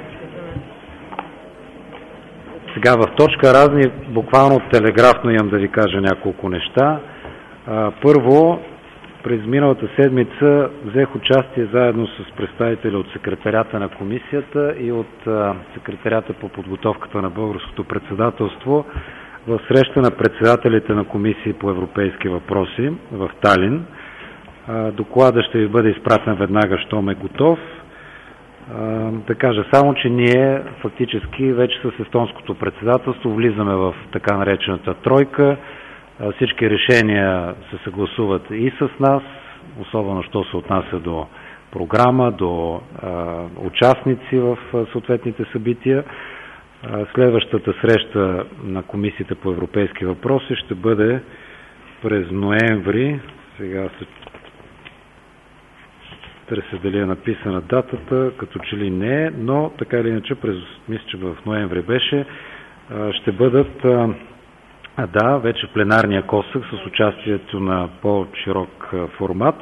Сега в точка разни, буквално телеграфно имам да ви кажа няколко неща. Първо, през миналата седмица взех участие заедно с представители от секретарията на комисията и от секретарията по подготовката на българското председателство в среща на председателите на комисии по европейски въпроси в Талин. Доклада ще ви бъде изпратен веднага, щом е готов. Да кажа само, че ние фактически вече с естонското председателство влизаме в така наречената тройка. Всички решения се съгласуват и с нас, особено що се отнася до програма, до а, участници в а, съответните събития. А, следващата среща на Комисията по европейски въпроси ще бъде през ноември. Сега се търся дали е написана датата, като че ли не е, но така или иначе през, мисля, че в ноември беше, а, ще бъдат а, А да, вече пленарния косък с участието на по-широк формат.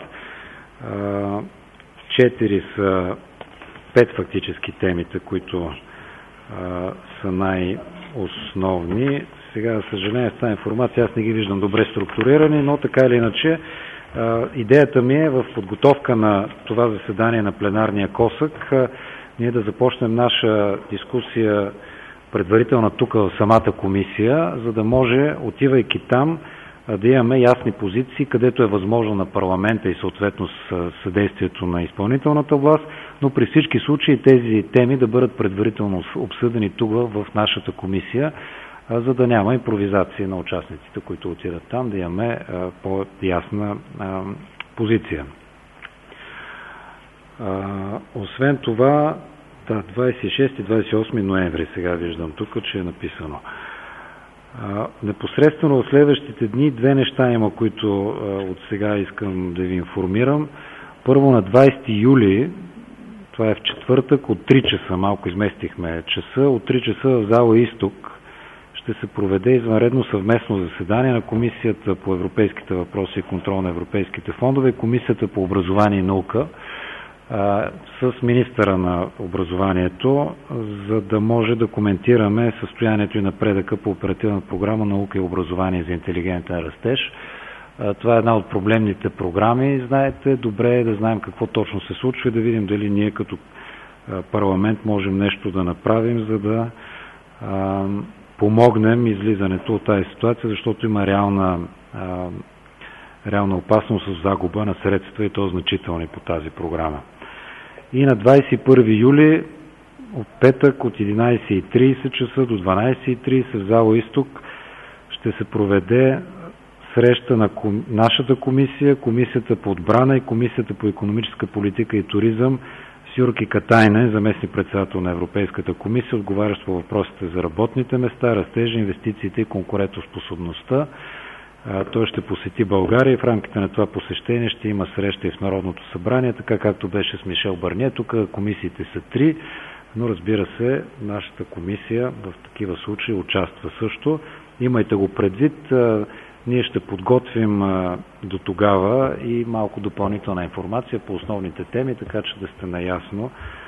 Четири са, пет фактически темите, които а, са най-основни. Сега, за съжаление, с тази информация аз не ги виждам добре структурирани, но така или иначе а, идеята ми е в подготовка на това заседание на пленарния косък а, ние да започнем наша дискусия предварително тук в самата комисия, за да може, отивайки там, да имаме ясни позиции, където е възможно на парламента и съответно с съдействието на изпълнителната власт, но при всички случаи тези теми да бъдат предварително обсъдени тук в нашата комисия, за да няма импровизации на участниците, които отидат там, да имаме по-ясна позиция. Освен това, да, двадесет и шести и двадесет и осми ноември, сега виждам тук, че е написано. А, непосредствено в следващите дни две неща има, които а, от сега искам да ви информирам. Първо на двадесети юли, това е в четвъртък, от три часа, малко изместихме часа, от три часа в зала Изток ще се проведе извънредно съвместно заседание на Комисията по европейските въпроси и контрол на европейските фондове и Комисията по образование и наука с министъра на образованието, за да може да коментираме състоянието и напредъка по оперативна програма Наука и образование за интелигентен растеж. Това е една от проблемните програми, знаете, добре е да знаем какво точно се случва и да видим дали ние като парламент можем нещо да направим, за да помогнем излизането от тази ситуация, защото има реална, реална опасност от загуба на средства и то значителни по тази програма. И на двадесет и първи юли от петък от единадесет и тридесет часа до дванадесет и тридесет в зала Изток ще се проведе среща на ком... нашата комисия, Комисията по отбрана и Комисията по икономическа политика и туризъм с Юрки Катайнен, заместник-председател на Европейската комисия, отговарящ по въпросите за работните места, растежа, инвестициите и конкурентоспособността. Той ще посети България и в рамките на това посещение ще има среща и в Народното събрание, така както беше с Мишел Барние. Тук комисиите са три, но разбира се, нашата комисия в такива случаи участва също. Имайте го предвид. Ние ще подготвим до тогава и малко допълнителна информация по основните теми, така че да сте наясно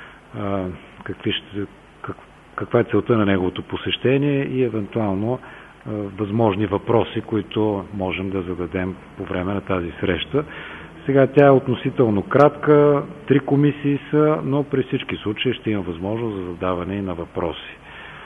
какви ще, как, каква е целта на неговото посещение и евентуално възможни въпроси, които можем да зададем по време на тази среща. Сега тя е относително кратка, три комисии са, но при всички случаи ще има възможност за задаване и на въпроси.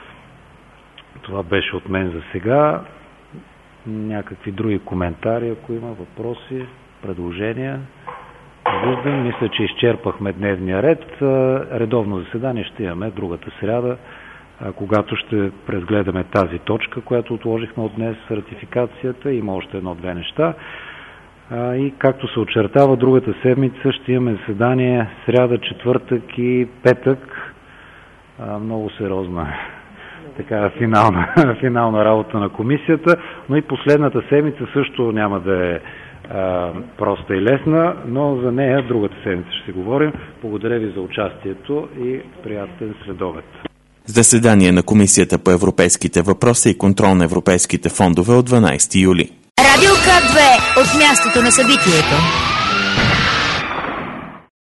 Това беше от мен за сега. Някакви други коментари, ако има въпроси, предложения. Виждам, мисля, че изчерпахме дневния ред. Редовно заседание ще имаме другата сряда когато ще презгледаме тази точка, която отложихме от днес, ратификацията. Има още едно-две неща. И както се очертава, другата седмица ще имаме заседание сряда, четвъртък и петък. Много сериозна така финална, финална работа на комисията, но и последната седмица също няма да е а, проста и лесна, но за нея другата седмица ще си говорим. Благодаря ви за участието и приятен следобед. Заседание на Комисията по европейските въпроси и контрол на европейските фондове от дванадесети юли. Радио К две от мястото на събитието.